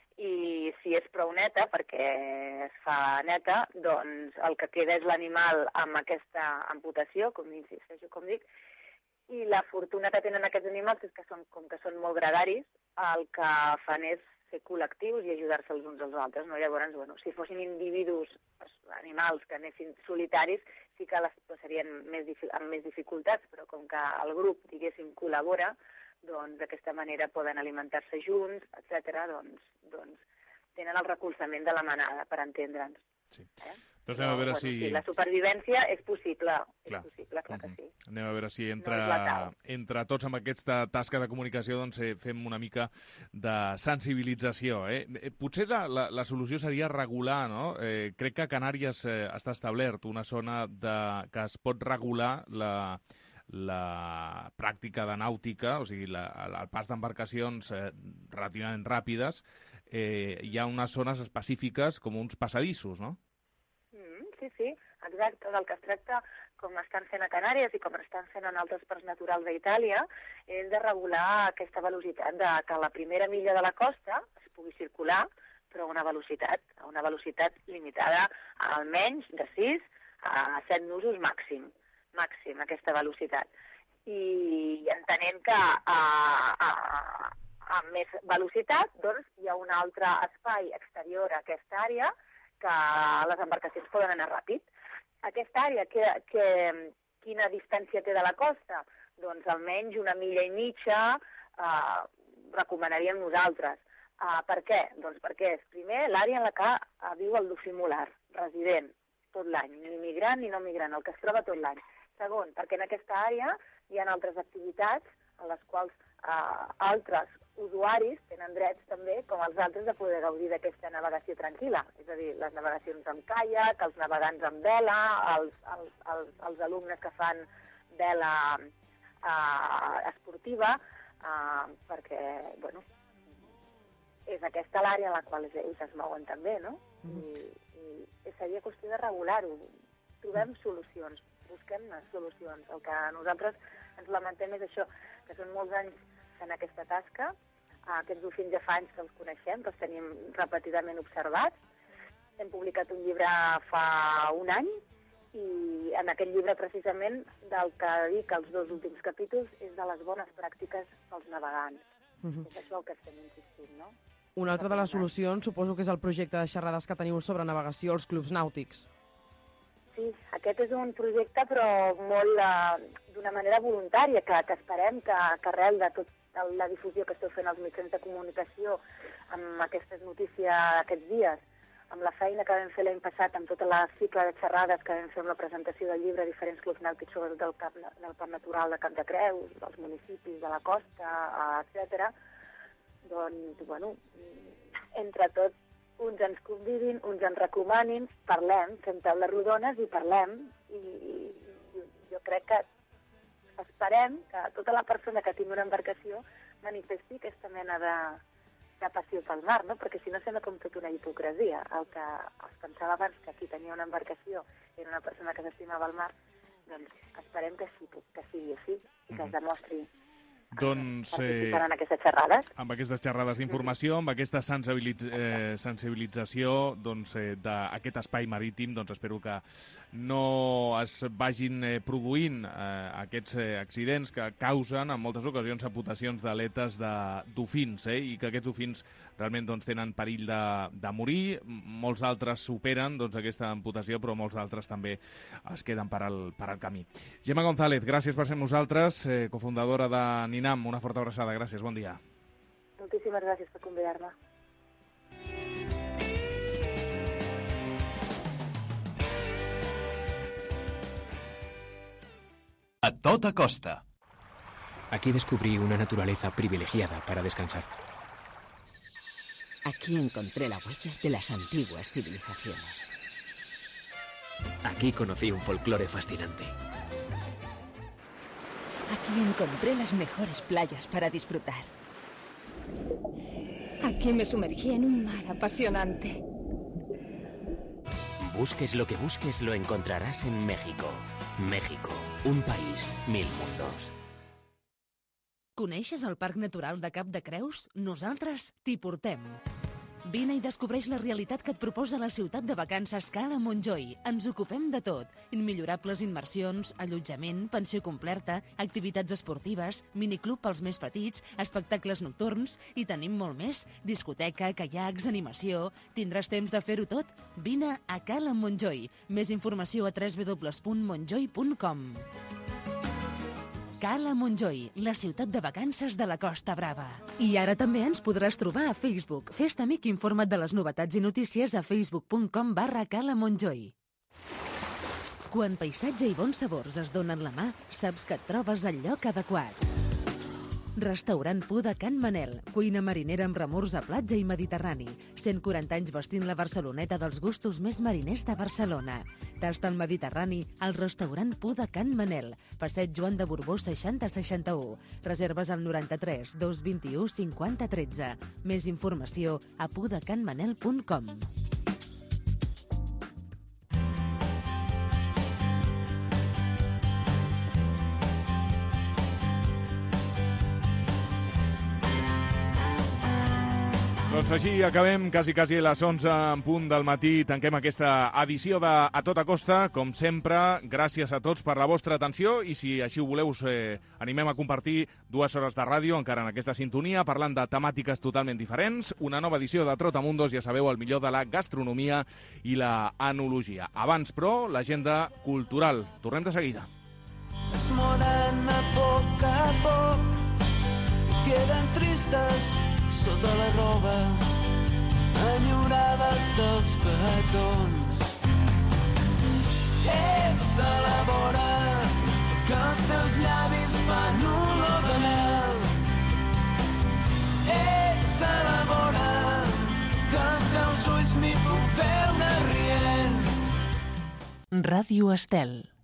i si és prou neta, perquè es fa neta, doncs el que queda és l'animal amb aquesta amputació, com insisteixo, com dic, i la fortuna que tenen aquests animals és que són, com que són molt gregaris, el que fan és ser col·lectius i ajudar-se els uns als altres, no? Llavors, bueno, si fossin individus, animals que anessin solitaris, sí que les serien més, amb més dificultats, però com que el grup, diguéssim, col·labora, doncs d'aquesta manera poden alimentar-se junts, etcètera. Doncs, doncs tenen el recolzament de la manada, per entendre'ns. Sí. Eh? Doncs anem a veure bueno, si... sí, la supervivència és possible, clar. és possible, clar mm-hmm. que sí. Anem a veure si entre, no entre tots amb aquesta tasca de comunicació doncs, eh, fem una mica de sensibilització. Eh? Potser la, la, la solució seria regular, no? Eh, crec que a Canàries eh, està establert una zona de, que es pot regular la, la pràctica de nàutica, o sigui, la, el pas d'embarcacions eh, relativament ràpides. Eh, hi ha unes zones específiques com uns passadissos, no? Mm, sí, sí, exacte. Del que es tracta, com estan fent a Canàries i com estan fent en altres parcs naturals d'Itàlia, és de regular aquesta velocitat, de que a la primera milla de la costa es pugui circular, però a una velocitat, a una velocitat limitada a almenys de sis a set nusos màxim, màxim aquesta velocitat. I entenent que a, a, amb més velocitat, doncs hi ha un altre espai exterior a aquesta àrea que les embarcacions poden anar ràpid. Aquesta àrea, que, que, quina distància té de la costa? Doncs almenys una milla i mitja eh, recomanaríem nosaltres. Eh, per què? Doncs perquè és, primer, l'àrea en la que eh, viu el dofí molar, resident, tot l'any, ni migrant ni no migrant, el que es troba tot l'any. Segon, perquè en aquesta àrea hi ha altres activitats en les quals eh, altres usuaris tenen drets també, com els altres, de poder gaudir d'aquesta navegació tranquil·la. És a dir, les navegacions amb caiac, els navegants amb vela, els, els, els, els alumnes que fan vela eh, esportiva, eh, perquè, bueno, és aquesta l'àrea en la qual ells es mouen també, no? I, i seria qüestió de regular-ho. Trobem solucions, busquem solucions. El que nosaltres ens lamentem és això, que són molts anys fent aquesta tasca. Aquests dofins ja fa anys que els coneixem, que els tenim repetidament observats. Hem publicat un llibre fa un any i en aquest llibre precisament del que dic els dos últims capítols és de les bones pràctiques dels navegants. Uh-huh. És això el que estem insistint, no? Una altra de les solucions suposo que és el projecte de xerrades que teniu sobre navegació als clubs nàutics. Sí, aquest és un projecte però molt uh, d'una manera voluntària, que, que esperem que, que arrel de tot la difusió que esteu fent als mitjans de comunicació amb aquestes notícies aquests dies, amb la feina que vam fer l'any passat, amb tota la cicle de xerrades que vam fer amb la presentació del llibre a diferents clubs nàutics sobre del, cap, del Parc Natural de Cap de Creus, dels municipis de la costa, etcètera. Doncs, bueno, entre tots, uns ens convidin, uns ens recomanin, parlem, fem taules rodones i parlem, i, i jo crec que esperem que tota la persona que tingui una embarcació manifesti aquesta mena de, de passió pel mar, no? Perquè si no sembla com tota una hipocresia. El que es pensava abans que qui tenia una embarcació era una persona que s'estimava el mar, doncs esperem que, sí, que sigui així i que es demostri doncs, eh, en aquestes xerrades. Amb aquestes xerrades d'informació, amb aquesta sensibilitz eh, sensibilització doncs, eh, d'aquest espai marítim, doncs espero que no es vagin eh, produint eh, aquests eh, accidents que causen en moltes ocasions amputacions d'aletes de dofins, eh, i que aquests dofins realment doncs, tenen perill de, de morir. Molts altres superen doncs, aquesta amputació, però molts altres també es queden per al, per al camí. Gemma González, gràcies per ser amb nosaltres, eh, cofundadora de Ninam. Una forta abraçada, gràcies, bon dia. Moltíssimes gràcies per convidar-me. A toda costa. Aquí descubrí una naturaleza privilegiada para descansar. Aquí encontré la huella de las antiguas civilizaciones. Aquí conocí un folclore fascinante. Aquí encontré las mejores playas para disfrutar. Aquí me sumergí en un mar apasionante. busques lo que busques lo encontrarás en México. México, un país, mil mundos. Coneixes el Parc Natural de Cap de Creus? Nosaltres t'hi portem. Vine i descobreix la realitat que et proposa la ciutat de vacances Cala Montjoi. Ens ocupem de tot. Immillorables immersions, allotjament, pensió completa, activitats esportives, miniclub pels més petits, espectacles nocturns i tenim molt més. Discoteca, caiacs, animació... Tindràs temps de fer-ho tot? Vine a Cala Montjoi. Més informació a w w w punt montjoi punt com. Cala Montjoi, la ciutat de vacances de la Costa Brava. I ara també ens podràs trobar a Facebook. Fes-te amic i informa't de les novetats i notícies a facebook punt com barra Cala Montjoi. Quan paisatge i bons sabors es donen la mà, saps que et trobes al lloc adequat. Restaurant Pu de Can Manel, cuina marinera amb remors a platja i mediterrani. cent quaranta anys vestint la Barceloneta dels gustos més mariners de Barcelona. Tast al Mediterrani al restaurant Pu de Can Manel, passeig Joan de Borbó seixanta seixanta-u. Reserves al noranta-tres dos vint-i-u cinquanta tretze. Més informació a pudecanmanel punt com. Doncs així acabem, quasi, quasi a les onze en punt del matí. Tanquem aquesta edició de A Tota Costa. Com sempre, gràcies a tots per la vostra atenció i si així ho voleu us eh, animem a compartir dues hores de ràdio encara en aquesta sintonia, parlant de temàtiques totalment diferents. Una nova edició de Trotamundos, ja sabeu, el millor de la gastronomia i la enologia. Abans, però, l'agenda cultural. Tornem de seguida. Esmorant a poc a poc, queden tristes sota la roba, enyorades dels petons. És a la vora que els teus llavis fan olor de mel. És a la vora que els teus ulls m'hi puc veure rient. Ràdio Estel.